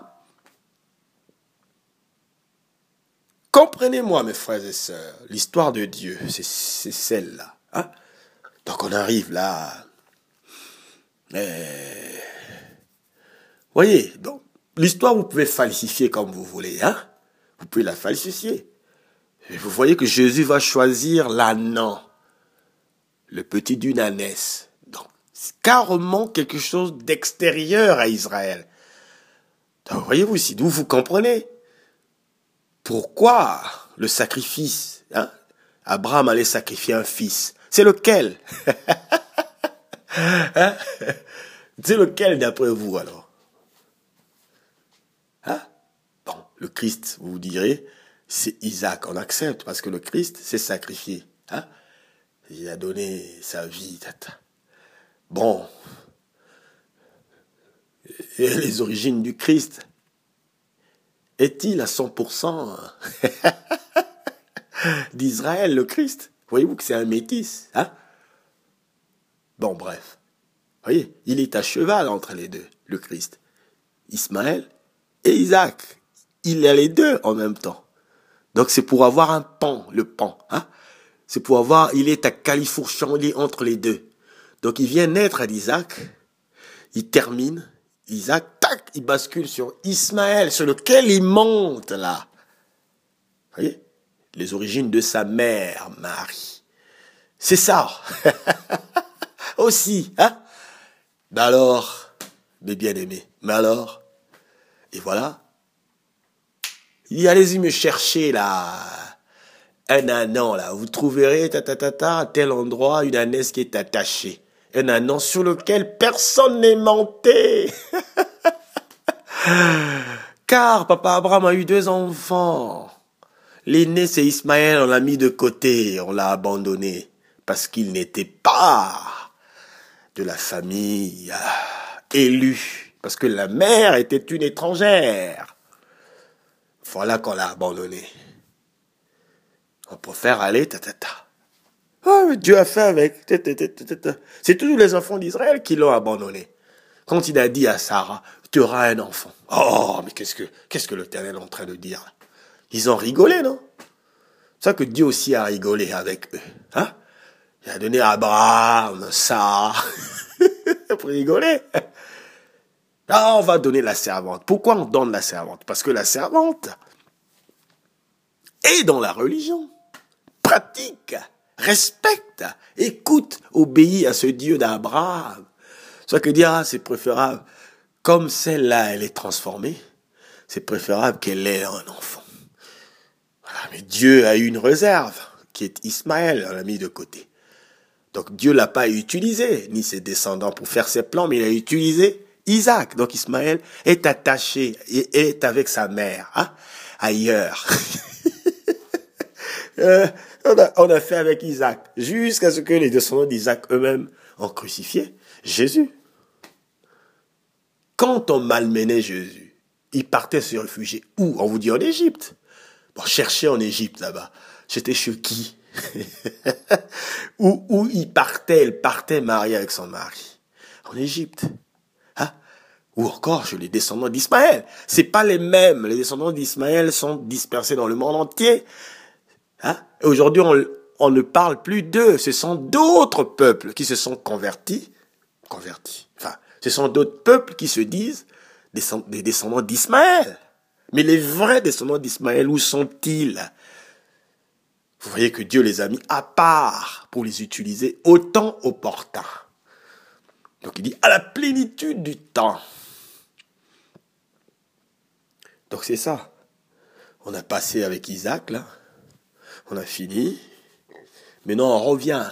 Comprenez-moi, mes frères et sœurs, l'histoire de Dieu, c'est, c'est celle-là. Hein? Donc on arrive là. Euh, voyez, donc, l'histoire, vous pouvez falsifier comme vous voulez, hein? Vous pouvez la falsifier. Et vous voyez que Jésus va choisir l'ânan, le petit d'une ânesse. Donc, c'est carrément quelque chose d'extérieur à Israël. Donc, voyez-vous ici, d'où vous comprenez pourquoi le sacrifice, hein? Abraham allait sacrifier un fils. C'est lequel? Hein? C'est lequel d'après vous alors? Hein? Bon, le Christ, vous vous direz, c'est Isaac. On accepte parce que le Christ s'est sacrifié. Hein? Il a donné sa vie. Tata. Bon. Et les origines du Christ, est-il à cent pour cent d'Israël, le Christ? Voyez-vous que c'est un métis, hein? Bon, bref. Voyez, il est à cheval entre les deux, le Christ. Ismaël et Isaac. Il a les deux en même temps. Donc c'est pour avoir un pan, le pan, hein? C'est pour avoir, il est à califourchon entre les deux. Donc il vient naître d'Isaac, il termine, Isaac, tac, il bascule sur Ismaël, sur lequel il monte là. Vous voyez? Les origines de sa mère, Marie. C'est ça. Aussi, hein? Mais alors, mes bien-aimés, mais alors, et voilà. Il dit, allez-y me chercher là, un ânon là, vous trouverez ta, ta, ta, ta, à tel endroit une ânesse qui est attachée. Un ânon sur lequel personne n'est monté. Car papa Abraham a eu deux enfants. L'aîné c'est Ismaël, on l'a mis de côté, on l'a abandonné parce qu'il n'était pas de la famille élue, parce que la mère était une étrangère. Voilà qu'on l'a abandonné. On préfère aller ta ta ta. Oh, Dieu a fait avec. C'est tous les enfants d'Israël qui l'ont abandonné. Quand il a dit à Sarah, tu auras un enfant. Oh, mais qu'est-ce que qu'est-ce que l'Éternel est en train de dire? Ils ont rigolé, non? C'est ça que Dieu aussi a rigolé avec eux. Hein? Il a donné à Abraham, Sarah, pour rigoler. Là, on va donner la servante. Pourquoi on donne la servante? Parce que la servante est dans la religion, pratique, respecte, écoute, obéit à ce Dieu d'Abraham. Soit que dire, ah, c'est préférable, comme celle-là, elle est transformée, c'est préférable qu'elle ait un enfant. Voilà, mais Dieu a eu une réserve, qui est Ismaël, on l'a mis de côté. Donc Dieu l'a pas utilisé, ni ses descendants pour faire ses plans, mais il a utilisé Isaac. Donc Ismaël est attaché, et est avec sa mère, hein, ailleurs. euh, on, a, on a fait avec Isaac, jusqu'à ce que les descendants d'Isaac eux-mêmes ont crucifié Jésus. Quand on malmenait Jésus, il partait se réfugier où? On vous dit en Égypte. Bon, chercher en Égypte là-bas. J'étais chez qui? où, où il partait, elle partait mariée avec son mari. En Égypte. Hein? Ou encore chez les descendants d'Ismaël. C'est pas les mêmes. Les descendants d'Ismaël sont dispersés dans le monde entier. Hein? Et aujourd'hui, on, on ne parle plus d'eux. Ce sont d'autres peuples qui se sont convertis. Convertis. Enfin, ce sont d'autres peuples qui se disent des descendants d'Ismaël. Mais les vrais descendants d'Ismaël, où sont-ils? Vous voyez que Dieu les a mis à part pour les utiliser au temps opportun. Donc il dit à la plénitude du temps. Donc c'est ça. On a passé avec Isaac, là. On a fini. Maintenant on revient.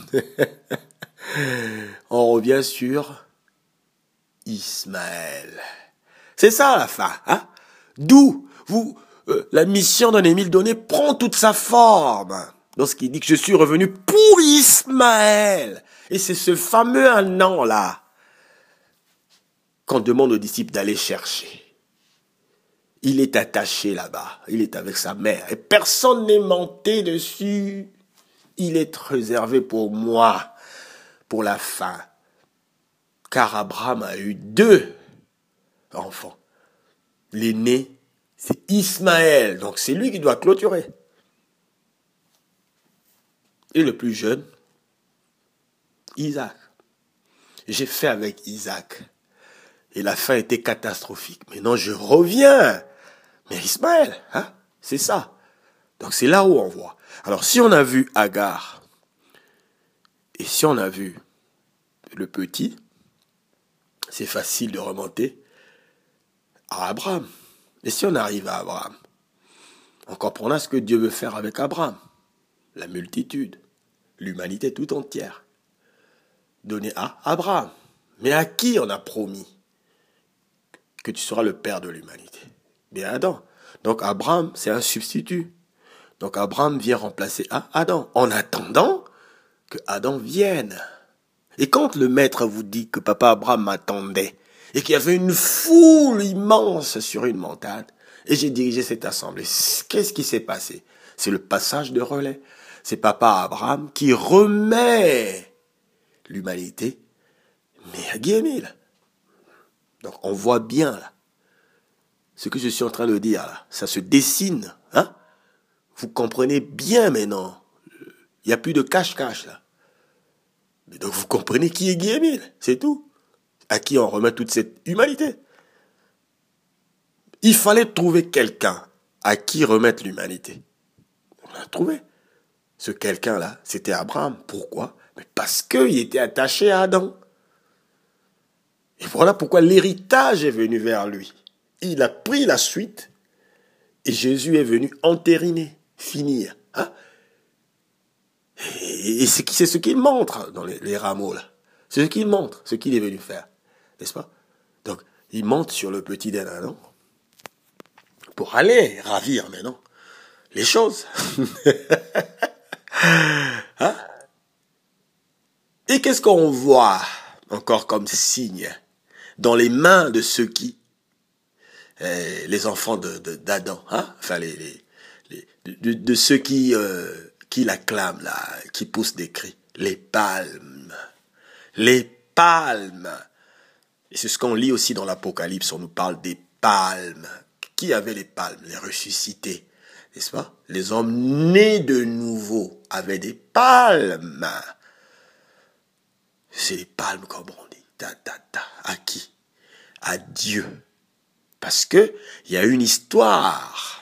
On revient sur Ismaël. C'est ça la fin, hein? D'où vous, euh, la mission d'un Émile Donné prend toute sa forme. Lorsqu'il dit que je suis revenu pour Ismaël. Et c'est ce fameux un an là qu'on demande aux disciples d'aller chercher. Il est attaché là-bas. Il est avec sa mère. Et personne n'est monté dessus. Il est réservé pour moi, pour la fin. Car Abraham a eu deux enfants. L'aîné, c'est Ismaël. Donc c'est lui qui doit clôturer. Et le plus jeune, Isaac. j'ai fait avec Isaac. Et la fin était catastrophique. Maintenant, je reviens. Mais Ismaël, hein, c'est ça. Donc, c'est là où on voit. Alors, si on a vu Agar, et si on a vu le petit, c'est facile de remonter à Abraham. Et si on arrive à Abraham, on comprendra ce que Dieu veut faire avec Abraham. La multitude, l'humanité tout entière, donnée à Abraham. Mais à qui on a promis que tu seras le père de l'humanité? Bien Adam. Donc Abraham, c'est un substitut. Donc Abraham vient remplacer Adam, en attendant que Adam vienne. Et quand le maître vous dit que papa Abraham m'attendait, et qu'il y avait une foule immense sur une montagne, et j'ai dirigé cette assemblée, qu'est-ce qui s'est passé? C'est le passage de relais. C'est papa Abraham qui remet l'humanité, mais à Guillemil. Donc on voit bien là, ce que je suis en train de dire là, ça se dessine, hein? Vous comprenez bien maintenant, il n'y a plus de cache-cache là. Mais donc vous comprenez qui est Guillemil, c'est tout. À qui on remet toute cette humanité. Il fallait trouver quelqu'un à qui remettre l'humanité. On l'a trouvé. Ce quelqu'un-là, c'était Abraham. Pourquoi? Mais parce qu'il était attaché à Adam. Et voilà pourquoi l'héritage est venu vers lui. Il a pris la suite et Jésus est venu entériner, finir. Hein? Et c'est ce qu'il montre dans les, les rameaux là. C'est ce qu'il montre, ce qu'il est venu faire. N'est-ce pas? Donc, il monte sur le petit d'Ananon pour aller ravir maintenant les choses. Hein? Et qu'est-ce qu'on voit encore comme signe dans les mains de ceux qui, euh, les enfants de, de, d'Adam, hein? Enfin les, les, les de, de ceux qui, euh, qui l'acclament là, qui poussent des cris, les palmes, les palmes. Et c'est ce qu'on lit aussi dans l'Apocalypse, on nous parle des palmes. Qui avait les palmes? Les ressuscités, n'est-ce pas? Les hommes nés de nouveau avaient des palmes. C'est les palmes comme on dit. Ta, ta, ta. À qui? À Dieu. Parce que il y a une histoire.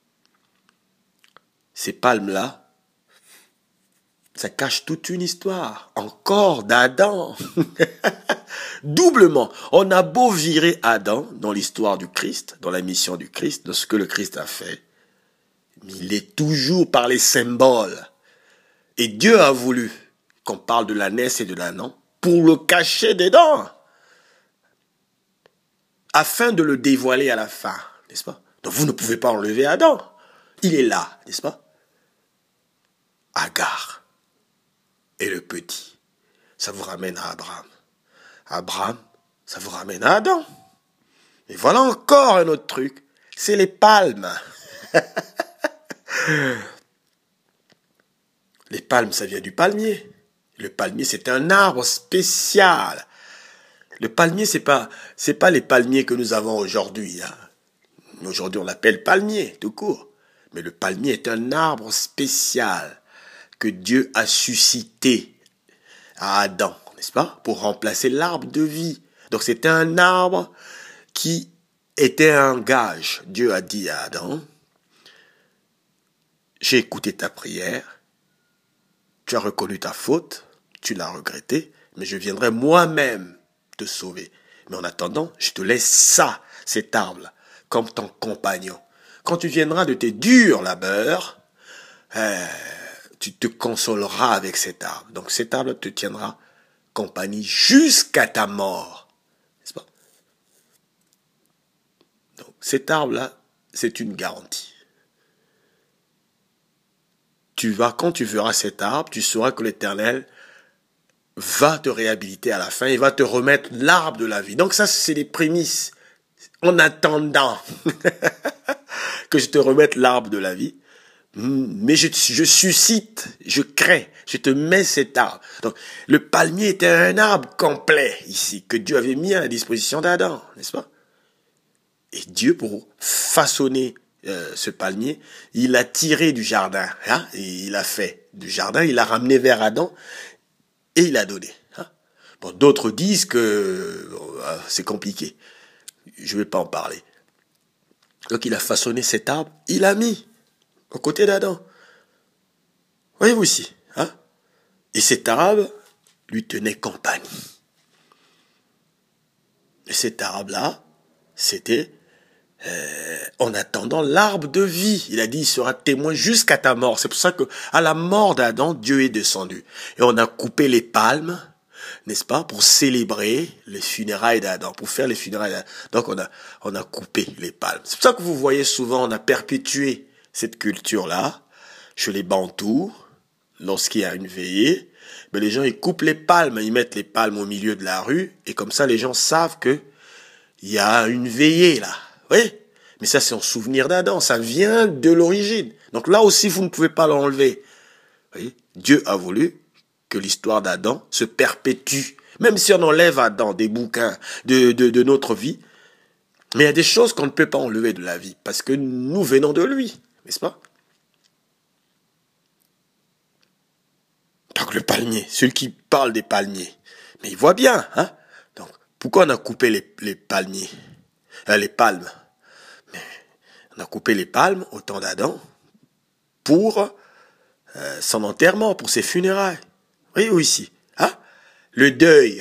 Ces palmes-là, ça cache toute une histoire. Encore d'Adam. Doublement. On a beau virer Adam dans l'histoire du Christ, dans la mission du Christ, dans ce que le Christ a fait. Mais il est toujours par les symboles. Et Dieu a voulu qu'on parle de la naisse et de l'ânon pour le cacher dedans. Afin de le dévoiler à la fin, n'est-ce pas? Donc vous ne pouvez pas enlever Adam. Il est là, n'est-ce pas? Agar et le petit. Ça vous ramène à Abraham. Abraham, ça vous ramène à Adam. Et voilà encore un autre truc. C'est les palmes. Les palmes, ça vient du palmier. Le palmier, c'est un arbre spécial. Le palmier, c'est pas, c'est pas les palmiers que nous avons aujourd'hui. Hein. Aujourd'hui, on l'appelle palmier, tout court. Mais le palmier est un arbre spécial que Dieu a suscité à Adam, n'est-ce pas? Pour remplacer l'arbre de vie. Donc, c'était un arbre qui était un gage. Dieu a dit à Adam, j'ai écouté ta prière, tu as reconnu ta faute, tu l'as regretté, mais je viendrai moi-même te sauver. Mais en attendant, je te laisse ça, cet arbre-là, comme ton compagnon. Quand tu viendras de tes durs labeurs, euh, tu te consoleras avec cet arbre. Donc cet arbre te tiendra compagnie jusqu'à ta mort. N'est-ce pas? Donc cet arbre-là, c'est une garantie. Tu vas, quand tu verras cet arbre, tu sauras que l'Éternel va te réhabiliter à la fin, il va te remettre l'arbre de la vie. Donc ça, c'est les prémices. En attendant que je te remette l'arbre de la vie, mais je, je suscite, je crée, je te mets cet arbre. Donc le palmier était un arbre complet ici, que Dieu avait mis à la disposition d'Adam, n'est-ce pas? Et Dieu, pour façonner euh, ce palmier, il l'a tiré du jardin, hein, et il a fait du jardin, il l'a ramené vers Adam, et il a donné. Hein. Bon, d'autres disent que bon, c'est compliqué. Je ne vais pas en parler. Donc il a façonné cet arbre, il l'a mis aux côtés d'Adam. Voyez-vous ici, hein? Et cet arbre lui tenait compagnie. Et cet arbre-là, c'était euh, en attendant l'arbre de vie. Il a dit, il sera témoin jusqu'à ta mort. C'est pour ça que à la mort d'Adam, Dieu est descendu. Et on a coupé les palmes, n'est-ce pas, pour célébrer les funérailles d'Adam, pour faire les funérailles d'Adam. Donc on a, on a coupé les palmes. C'est pour ça que vous voyez souvent, on a perpétué cette culture-là, chez les Bantous, lorsqu'il y a une veillée, mais les gens, ils coupent les palmes, ils mettent les palmes au milieu de la rue, et comme ça, les gens savent que il y a une veillée, là. Oui, mais ça, c'est en souvenir d'Adam, ça vient de l'origine. Donc là aussi, vous ne pouvez pas l'enlever. Oui, Dieu a voulu que l'histoire d'Adam se perpétue. Même si on enlève Adam des bouquins de, de, de notre vie, mais il y a des choses qu'on ne peut pas enlever de la vie, parce que nous venons de lui, n'est-ce pas? Donc le palmier, celui qui parle des palmiers, mais il voit bien, hein? Donc pourquoi on a coupé les, les palmiers, euh, les palmes? Mais on a coupé les palmes au temps d'Adam pour euh, son enterrement, pour ses funérailles. Voyez-vous ici, hein? Le deuil.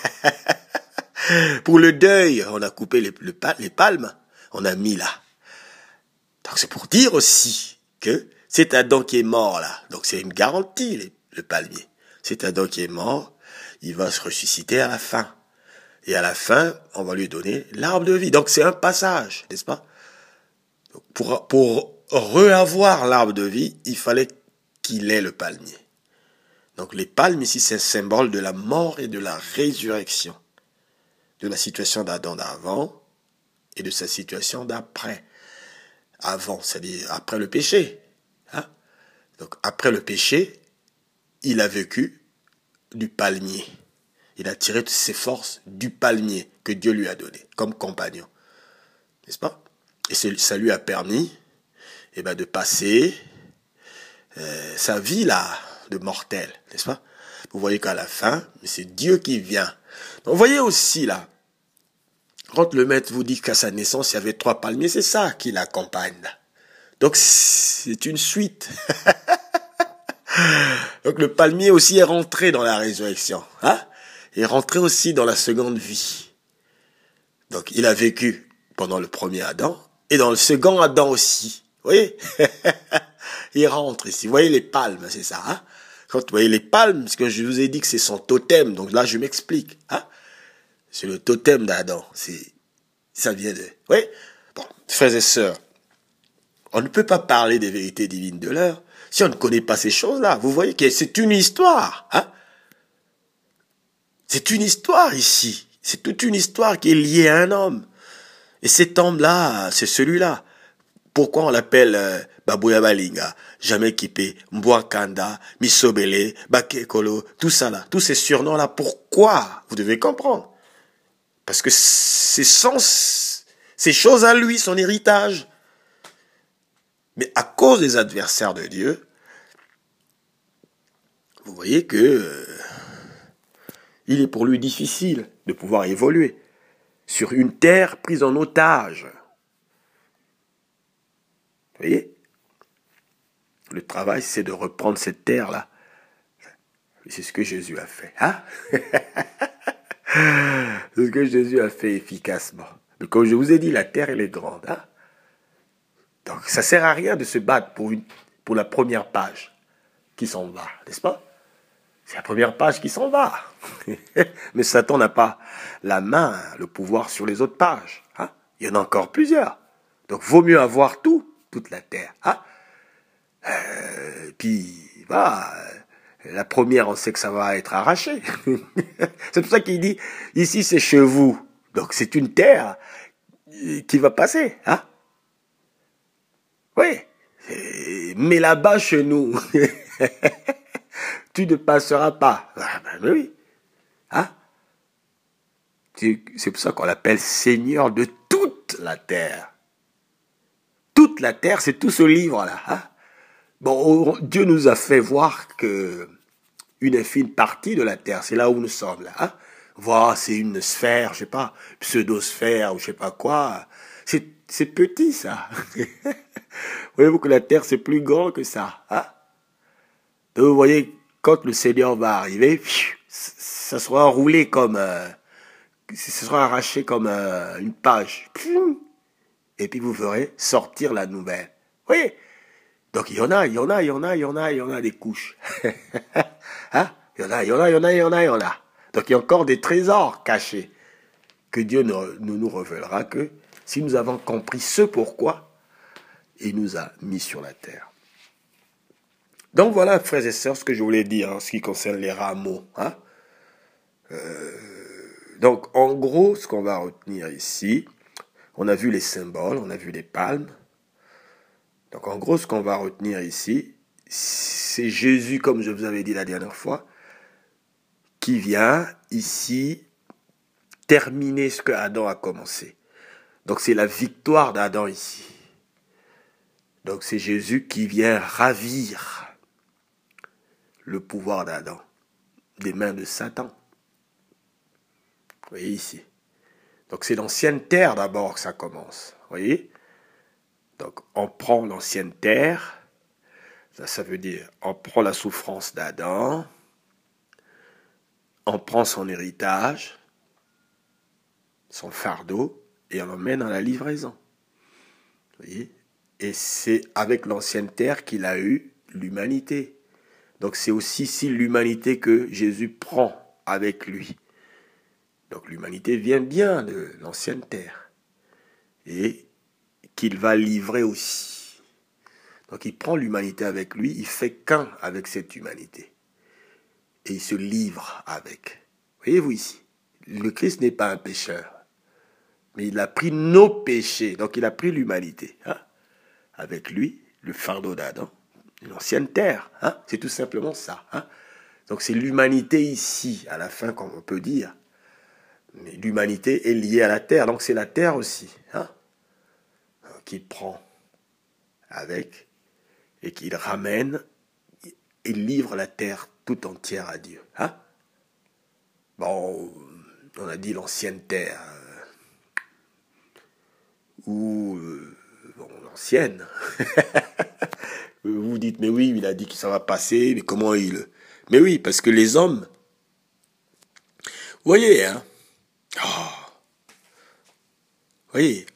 Pour le deuil, on a coupé les, le, les palmes, on a mis là. Donc c'est pour dire aussi que c'est Adam qui est mort là. Donc c'est une garantie, les, le palmier. C'est Adam qui est mort, il va se ressusciter à la fin. Et à la fin, on va lui donner l'arbre de vie. Donc c'est un passage, n'est-ce pas? Donc, pour, pour re-avoir l'arbre de vie, il fallait qu'il ait le palmier. Donc les palmes ici, c'est un symbole de la mort et de la résurrection. De la situation d'Adam d'avant et de sa situation d'après. Avant, c'est-à-dire après le péché. Hein? Donc après le péché, il a vécu du palmier. Il a tiré toutes ses forces du palmier que Dieu lui a donné comme compagnon. N'est-ce pas? Et ça lui a permis eh ben, de passer euh, sa vie là, de mortel. N'est-ce pas? Vous voyez qu'à la fin, c'est Dieu qui vient. Donc, vous voyez aussi là, quand le maître vous dit qu'à sa naissance, il y avait trois palmiers, c'est ça qui l'accompagne là. Donc c'est une suite. Donc le palmier aussi est rentré dans la résurrection. Hein? Il est rentré aussi dans la seconde vie. Donc il a vécu pendant le premier Adam et dans le second Adam aussi. Vous voyez? Il rentre ici. Vous voyez les palmes, c'est ça. Hein? Quand vous voyez les palmes, parce que je vous ai dit que c'est son totem, donc là je m'explique. Hein? C'est le totem d'Adam. C'est, ça vient de... Oui? Bon, frères et sœurs, on ne peut pas parler des vérités divines de l'heure si on ne connaît pas ces choses-là. Vous voyez que c'est une histoire. Hein? C'est une histoire ici. C'est toute une histoire qui est liée à un homme. Et cet homme-là, c'est celui-là. Pourquoi on l'appelle euh, Babouya Balinga, Jamais Kipé, Mbouakanda, Misobele, Bakekolo, tout ça là, tous ces surnoms-là, pourquoi? Vous devez comprendre. Parce que c'est son, ces choses à lui, son héritage. Mais à cause des adversaires de Dieu, vous voyez que euh, il est pour lui difficile de pouvoir évoluer sur une terre prise en otage. Vous voyez? Le travail, c'est de reprendre cette terre-là. C'est ce que Jésus a fait. Hein? C'est ce que Jésus a fait efficacement. Mais comme je vous ai dit, la terre, elle est grande. Hein? Donc, ça ne sert à rien de se battre pour, une, pour la première page qui s'en va, n'est-ce pas? C'est la première page qui s'en va. Mais Satan n'a pas la main, le pouvoir sur les autres pages. Hein? Il y en a encore plusieurs. Donc, vaut mieux avoir tout, toute la terre. Hein? Euh, puis, voilà, la première, on sait que ça va être arraché. C'est pour ça qu'il dit, ici, c'est chez vous. Donc, c'est une terre qui va passer. Hein? Oui, mais là-bas, chez nous, tu ne passeras pas. Ah ben oui. Hein? C'est pour ça qu'on l'appelle Seigneur de toute la terre. Toute la terre, c'est tout ce livre-là. Hein? Bon, Dieu nous a fait voir que une infime partie de la Terre. C'est là où nous sommes, là. Hein? Voilà, c'est une sphère, je sais pas, pseudosphère ou je sais pas quoi. C'est, c'est petit, ça. Voyez-vous que la Terre, c'est plus grand que ça. Hein? Donc, vous voyez, quand le Seigneur va arriver, ça sera enroulé comme... Euh, ça sera arraché comme euh, une page. Et puis vous verrez sortir la nouvelle. Oui. Donc il y en a, il y en a, il y en a, il y en a, il y en a des couches. Hein? Il y en a, il y en a, il y en a, il y en a, il y en a. Donc il y a encore des trésors cachés que Dieu ne, ne nous révélera que si nous avons compris ce pourquoi il nous a mis sur la terre. Donc voilà, frères et sœurs, ce que je voulais dire en ce qui concerne les rameaux. Hein? Euh, donc en gros, ce qu'on va retenir ici, on a vu les symboles, on a vu les palmes. Donc en gros, ce qu'on va retenir ici, c'est Jésus, comme je vous avais dit la dernière fois, qui vient ici terminer ce que Adam a commencé. Donc c'est la victoire d'Adam ici. Donc c'est Jésus qui vient ravir le pouvoir d'Adam des mains de Satan. Vous voyez ici. Donc c'est l'ancienne terre d'abord que ça commence. Vous voyez? Donc on prend l'ancienne terre, ça, ça veut dire on prend la souffrance d'Adam, on prend son héritage, son fardeau, et on l'emmène dans la livraison. Vous voyez? Et c'est avec l'ancienne terre qu'il a eu l'humanité. Donc c'est aussi ici l'humanité que Jésus prend avec lui. Donc l'humanité vient bien de l'ancienne terre. Et qu'il va livrer aussi. Donc il prend l'humanité avec lui, il fait qu'un avec cette humanité. Et il se livre avec. Voyez-vous ici, le Christ n'est pas un pécheur. Mais il a pris nos péchés. Donc il a pris l'humanité. Hein, avec lui, le fardeau d'Adam, l'ancienne terre. Hein, c'est tout simplement ça. Hein. Donc c'est l'humanité ici, à la fin, comme on peut dire. Mais l'humanité est liée à la terre. Donc c'est la terre aussi. Hein, qu'il prend avec et qu'il ramène et livre la terre tout entière à Dieu. Hein? Bon, on a dit l'ancienne terre. Ou euh, bon, l'ancienne. Vous dites, mais oui, il a dit que ça va passer, mais comment il... Mais oui, parce que les hommes... Vous voyez, hein? Oh. Vous voyez,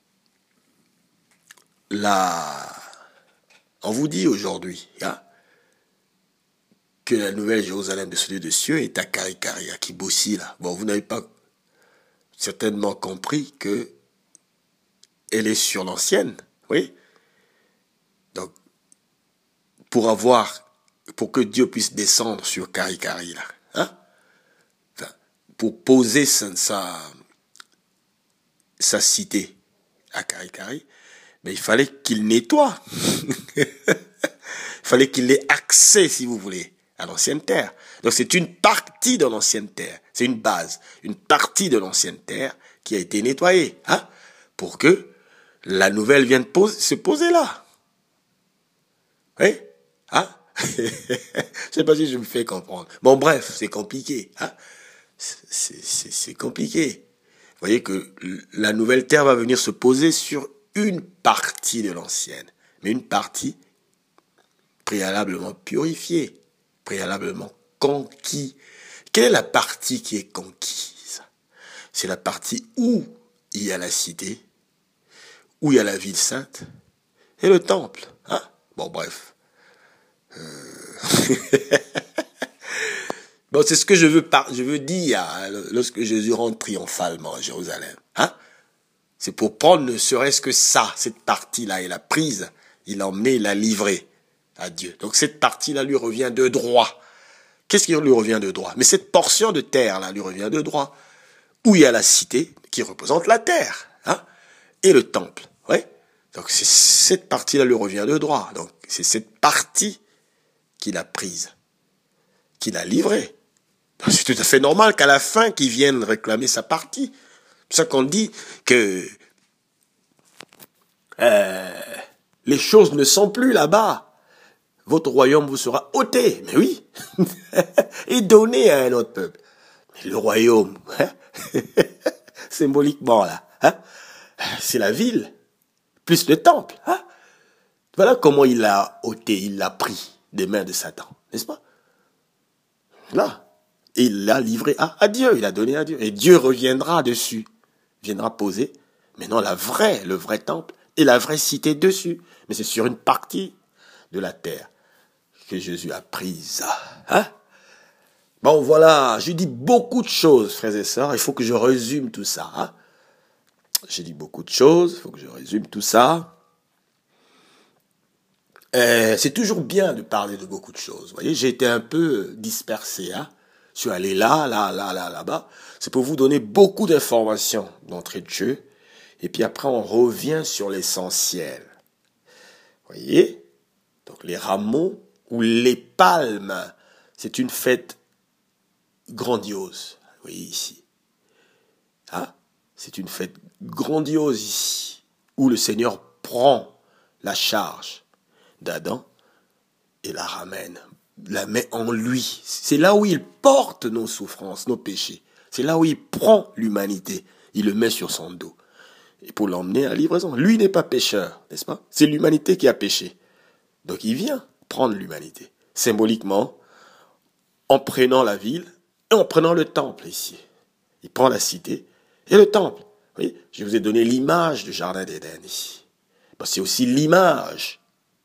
là, on vous dit aujourd'hui, hein, que la nouvelle Jérusalem de celui de cieux est à Karikari, à Kibossi, là. Bon, vous n'avez pas certainement compris que elle est sur l'ancienne, oui. Donc, pour avoir, pour que Dieu puisse descendre sur Karikari, là, hein, enfin, pour poser sa, sa, sa cité à Karikari, mais il fallait qu'il nettoie. Il fallait qu'il ait accès, si vous voulez, à l'ancienne terre. Donc c'est une partie de l'ancienne terre. C'est une base, une partie de l'ancienne terre qui a été nettoyée, hein, pour que la nouvelle vienne pose, se poser là. Oui, hein? Je sais pas si je me fais comprendre. Bon, bref, c'est compliqué, hein? C'est, c'est, c'est compliqué. Vous voyez que la nouvelle terre va venir se poser sur une partie de l'ancienne, mais une partie préalablement purifiée, préalablement conquis. Quelle est la partie qui est conquise? C'est la partie où il y a la cité, où il y a la ville sainte et le temple. Hein? Bon, bref. Euh... bon, c'est ce que je veux, par... je veux dire hein, lorsque Jésus rentre triomphalement à Jérusalem. Hein? C'est pour prendre ne serait-ce que ça, cette partie-là, il a prise, il l'a emmenée, il l'a livrée à Dieu. Donc cette partie-là lui revient de droit. Qu'est-ce qui lui revient de droit? Mais cette portion de terre-là lui revient de droit. Où il y a la cité qui représente la terre, hein, et le temple. Ouais. Donc c'est cette partie-là lui revient de droit. Donc c'est cette partie qu'il a prise, qu'il a livrée. Donc, c'est tout à fait normal qu'à la fin qu'il vienne réclamer sa partie. C'est ça qu'on dit que euh, les choses ne sont plus là-bas. votre royaume vous sera ôté. Mais oui, et donné à un autre peuple. Mais le royaume, hein, symboliquement là, hein, c'est la ville, plus le temple. Hein. Voilà comment il l'a ôté, il l'a pris des mains de Satan, n'est-ce pas? Là, et il l'a livré à, à Dieu, il a donné à Dieu. Et Dieu reviendra dessus, viendra poser maintenant la vraie, le vrai temple et la vraie cité dessus. Mais c'est sur une partie de la terre que Jésus a prise. Hein? Bon, voilà, j'ai dit beaucoup de choses, frères et sœurs. Il faut que je résume tout ça. Hein? J'ai dit beaucoup de choses, il faut que je résume tout ça. Euh, c'est toujours bien de parler de beaucoup de choses. Vous voyez, j'ai été un peu dispersé. Hein? Je suis allé là, là, là, là, là-bas. C'est pour vous donner beaucoup d'informations d'entrée de jeu. Et puis après, on revient sur l'essentiel. Vous voyez? Donc les rameaux ou les palmes, c'est une fête grandiose. Vous voyez ici. Hein? C'est une fête grandiose ici, où le Seigneur prend la charge d'Adam et la ramène, la met en lui. C'est là où il porte nos souffrances, nos péchés. C'est là où il prend l'humanité. Il le met sur son dos. Et pour l'emmener à la livraison. Lui n'est pas pécheur, n'est-ce pas? C'est l'humanité qui a péché. Donc il vient prendre l'humanité. Symboliquement, en prenant la ville et en prenant le temple ici. Il prend la cité et le temple. Vous voyez, je vous ai donné l'image du jardin d'Éden ici. Ben, c'est aussi l'image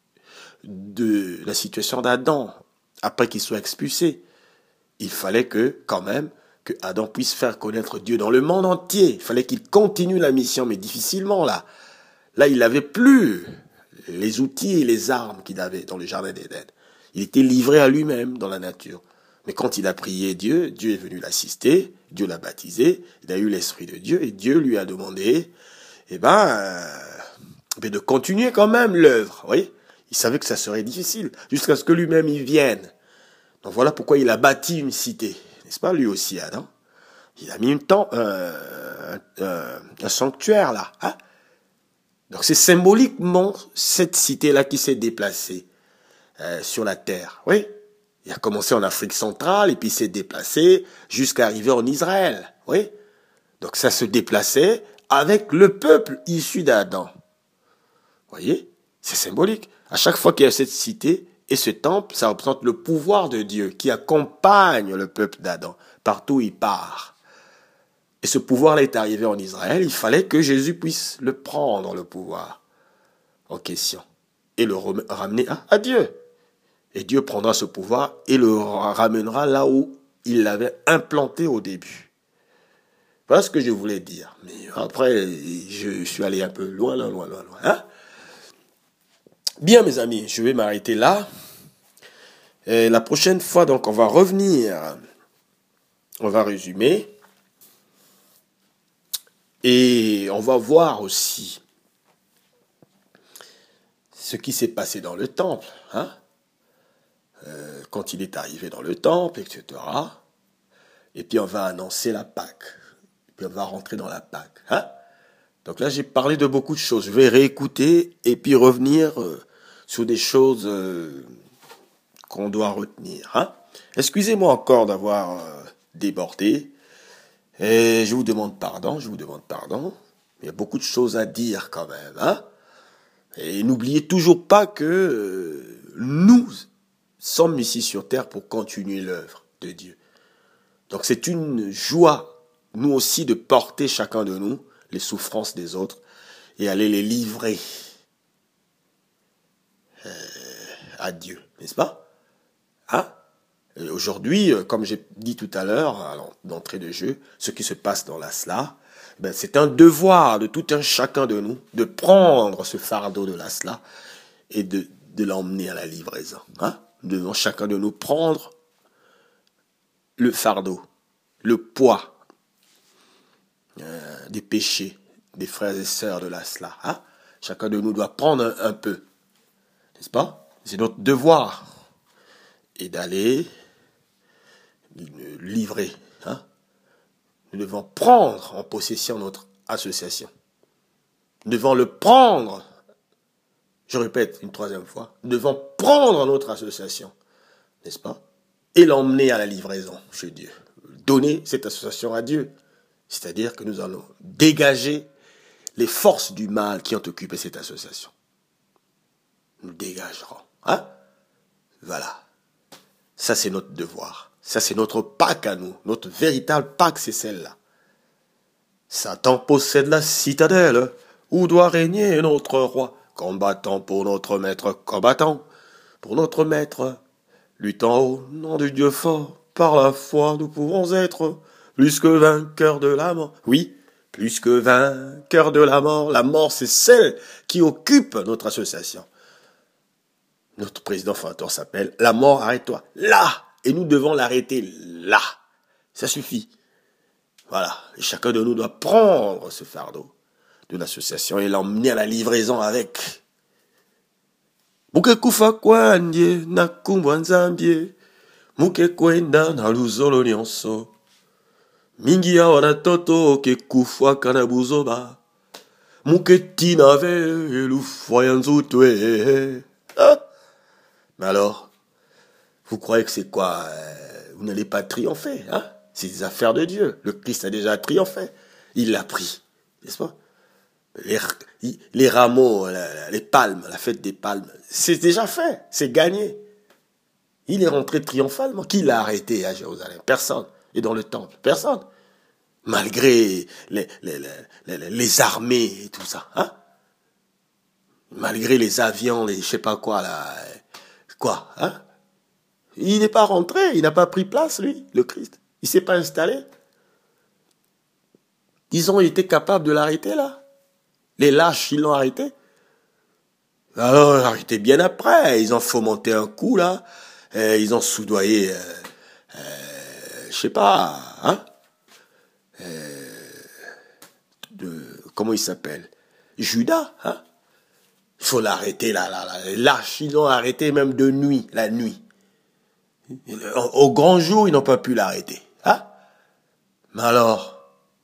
de la situation d'Adam après qu'il soit expulsé. Il fallait que, quand même, que Adam puisse faire connaître Dieu dans le monde entier. Il fallait qu'il continue la mission, mais difficilement là. Là, il n'avait plus les outils et les armes qu'il avait dans le jardin d'Éden. Il était livré à lui-même dans la nature. Mais quand il a prié Dieu, Dieu est venu l'assister, Dieu l'a baptisé, il a eu l'Esprit de Dieu, et Dieu lui a demandé, eh ben, euh, de continuer quand même l'œuvre, vous voyez. Il savait que ça serait difficile, jusqu'à ce que lui-même y vienne. Donc voilà pourquoi il a bâti une cité, n'est-ce pas, lui aussi, Adam? Il a mis une temps, euh, euh, un sanctuaire là. Hein? Donc c'est symboliquement cette cité-là qui s'est déplacée euh, sur la terre. Oui, il a commencé en Afrique centrale et puis il s'est déplacé jusqu'à arriver en Israël. Oui, donc ça se déplaçait avec le peuple issu d'Adam. Vous voyez, c'est symbolique. À chaque fois qu'il y a cette cité et ce temple, ça représente le pouvoir de Dieu qui accompagne le peuple d'Adam partout où il part. Et ce pouvoir-là est arrivé en Israël, il fallait que Jésus puisse le prendre, le pouvoir en question, et le ramener à, à Dieu. Et Dieu prendra ce pouvoir et le ramènera là où il l'avait implanté au début. Voilà ce que je voulais dire. Mais après, je suis allé un peu loin, loin, loin, loin, loin. Hein? Bien, mes amis, je vais m'arrêter là. Et la prochaine fois, donc, on va revenir. On va résumer. Et on va voir aussi ce qui s'est passé dans le temple, hein, euh, quand il est arrivé dans le temple, et cetera. Et puis on va annoncer la Pâque. Et puis on va rentrer dans la Pâque. Hein. Donc là, j'ai parlé de beaucoup de choses. Je vais réécouter et puis revenir euh, sur des choses euh, qu'on doit retenir. Hein. Excusez-moi encore d'avoir euh, débordé. Et je vous demande pardon, je vous demande pardon. Il y a beaucoup de choses à dire quand même. Hein. Et n'oubliez toujours pas que euh, nous sommes ici sur terre pour continuer l'œuvre de Dieu. Donc c'est une joie, nous aussi, de porter chacun de nous les souffrances des autres et aller les livrer euh, à Dieu, n'est-ce pas? Hein? Et aujourd'hui, comme j'ai dit tout à l'heure, d'entrée de jeu, ce qui se passe dans l'Asla, ben c'est un devoir de tout un chacun de nous de prendre ce fardeau de l'Asla et de, de l'emmener à la livraison. Hein? Nous devons chacun de nous prendre le fardeau, le poids euh, des péchés des frères et sœurs de l'Asla. Hein? Chacun de nous doit prendre un, un peu, n'est-ce pas? C'est notre devoir et d'aller livrer. Hein? Nous devons prendre en possession notre association. Nous devons le prendre je répète une troisième fois, nous devons prendre notre association, n'est-ce pas, et l'emmener à la livraison chez Dieu. Donner cette association à Dieu. C'est-à-dire que nous allons dégager les forces du mal qui ont occupé cette association. Nous dégagerons. Hein? Voilà. Ça, c'est notre devoir. Ça, c'est notre Pâque à nous. Notre véritable Pâque, c'est celle-là. Satan possède la citadelle où doit régner notre roi. Combattant pour notre maître, combattant pour notre maître. Luttant au nom du Dieu fort, par la foi, nous pouvons être plus que vainqueurs de la mort. Oui, plus que vainqueurs de la mort. La mort, c'est celle qui occupe notre association. Notre président fondateur s'appelle « La mort, arrête-toi ». Là. Et nous devons l'arrêter là. Ça suffit. Voilà. Et chacun de nous doit prendre ce fardeau de l'association et l'emmener à la livraison avec. Muke kufa kwandye na kumbwa nzambye. Muke kwenda na luzolo nyonso. Mingi ya wana toto ke kufa kana buzoba. Muke tina ve lufwa ya nzutwe. Ah. Mais alors, vous croyez que c'est quoi euh, vous n'allez pas triompher, hein? C'est des affaires de Dieu. Le Christ a déjà triomphé. Il l'a pris, n'est-ce pas? Les, les rameaux, les palmes, la fête des palmes, c'est déjà fait, c'est gagné. Il est rentré triomphalement. Qui l'a arrêté à Jérusalem? Personne. Et dans le temple? Personne. Malgré les, les, les, les, les armées et tout ça, hein? Malgré les avions, les je sais pas quoi là, quoi, hein? Il n'est pas rentré, il n'a pas pris place, lui, le Christ. Il s'est pas installé. Ils ont été capables de l'arrêter, là. Les lâches, ils l'ont arrêté. Alors, ils l'ont arrêté bien après. Ils ont fomenté un coup, là. Et ils ont soudoyé, euh, euh, je sais pas, hein. Euh, de, comment il s'appelle? Judas, hein. Il faut l'arrêter, là, là, là. Les lâches, ils l'ont arrêté même de nuit, la nuit. Au grand jour, ils n'ont pas pu l'arrêter. Hein? Mais alors,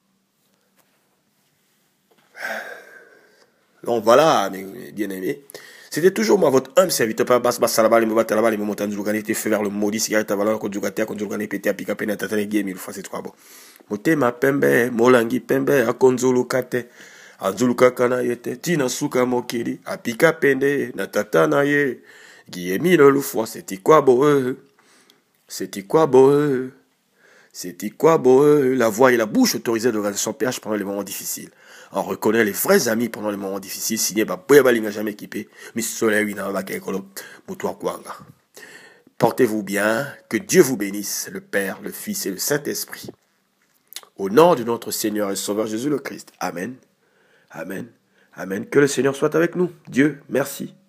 donc voilà, mes bien-aimés. C'était toujours moi, votre humble serviteur, pas basse, basse, salaba, les mots, là-bas, les montagnes du Lougane, fait vers le maudit, cigarette à valeur, contre du gâté, contre du Lougane, pété, à pica, péné, tatane, gué, mille fois, c'est trois bon. Motema pembe, molangi pembe, akonzulu kate, anzuluka kana yete, tina suka mokiri, apika pende, natatana ye, gué, mille fois, c'est quoi beau, c'est quoi beau, c'est quoi beau, la voix et la bouche autorisées de regarder son pH pendant les moments difficiles. On reconnaît les vrais amis pendant les moments difficiles, signé par Boyabali n'a jamais équipé, mais soleil n'a pas qu'écolo, Moutoua Kwanga. Portez-vous bien, que Dieu vous bénisse, le Père, le Fils et le Saint-Esprit. Au nom de notre Seigneur et Sauveur Jésus le Christ. Amen. Amen. Amen. Que le Seigneur soit avec nous. Dieu, merci.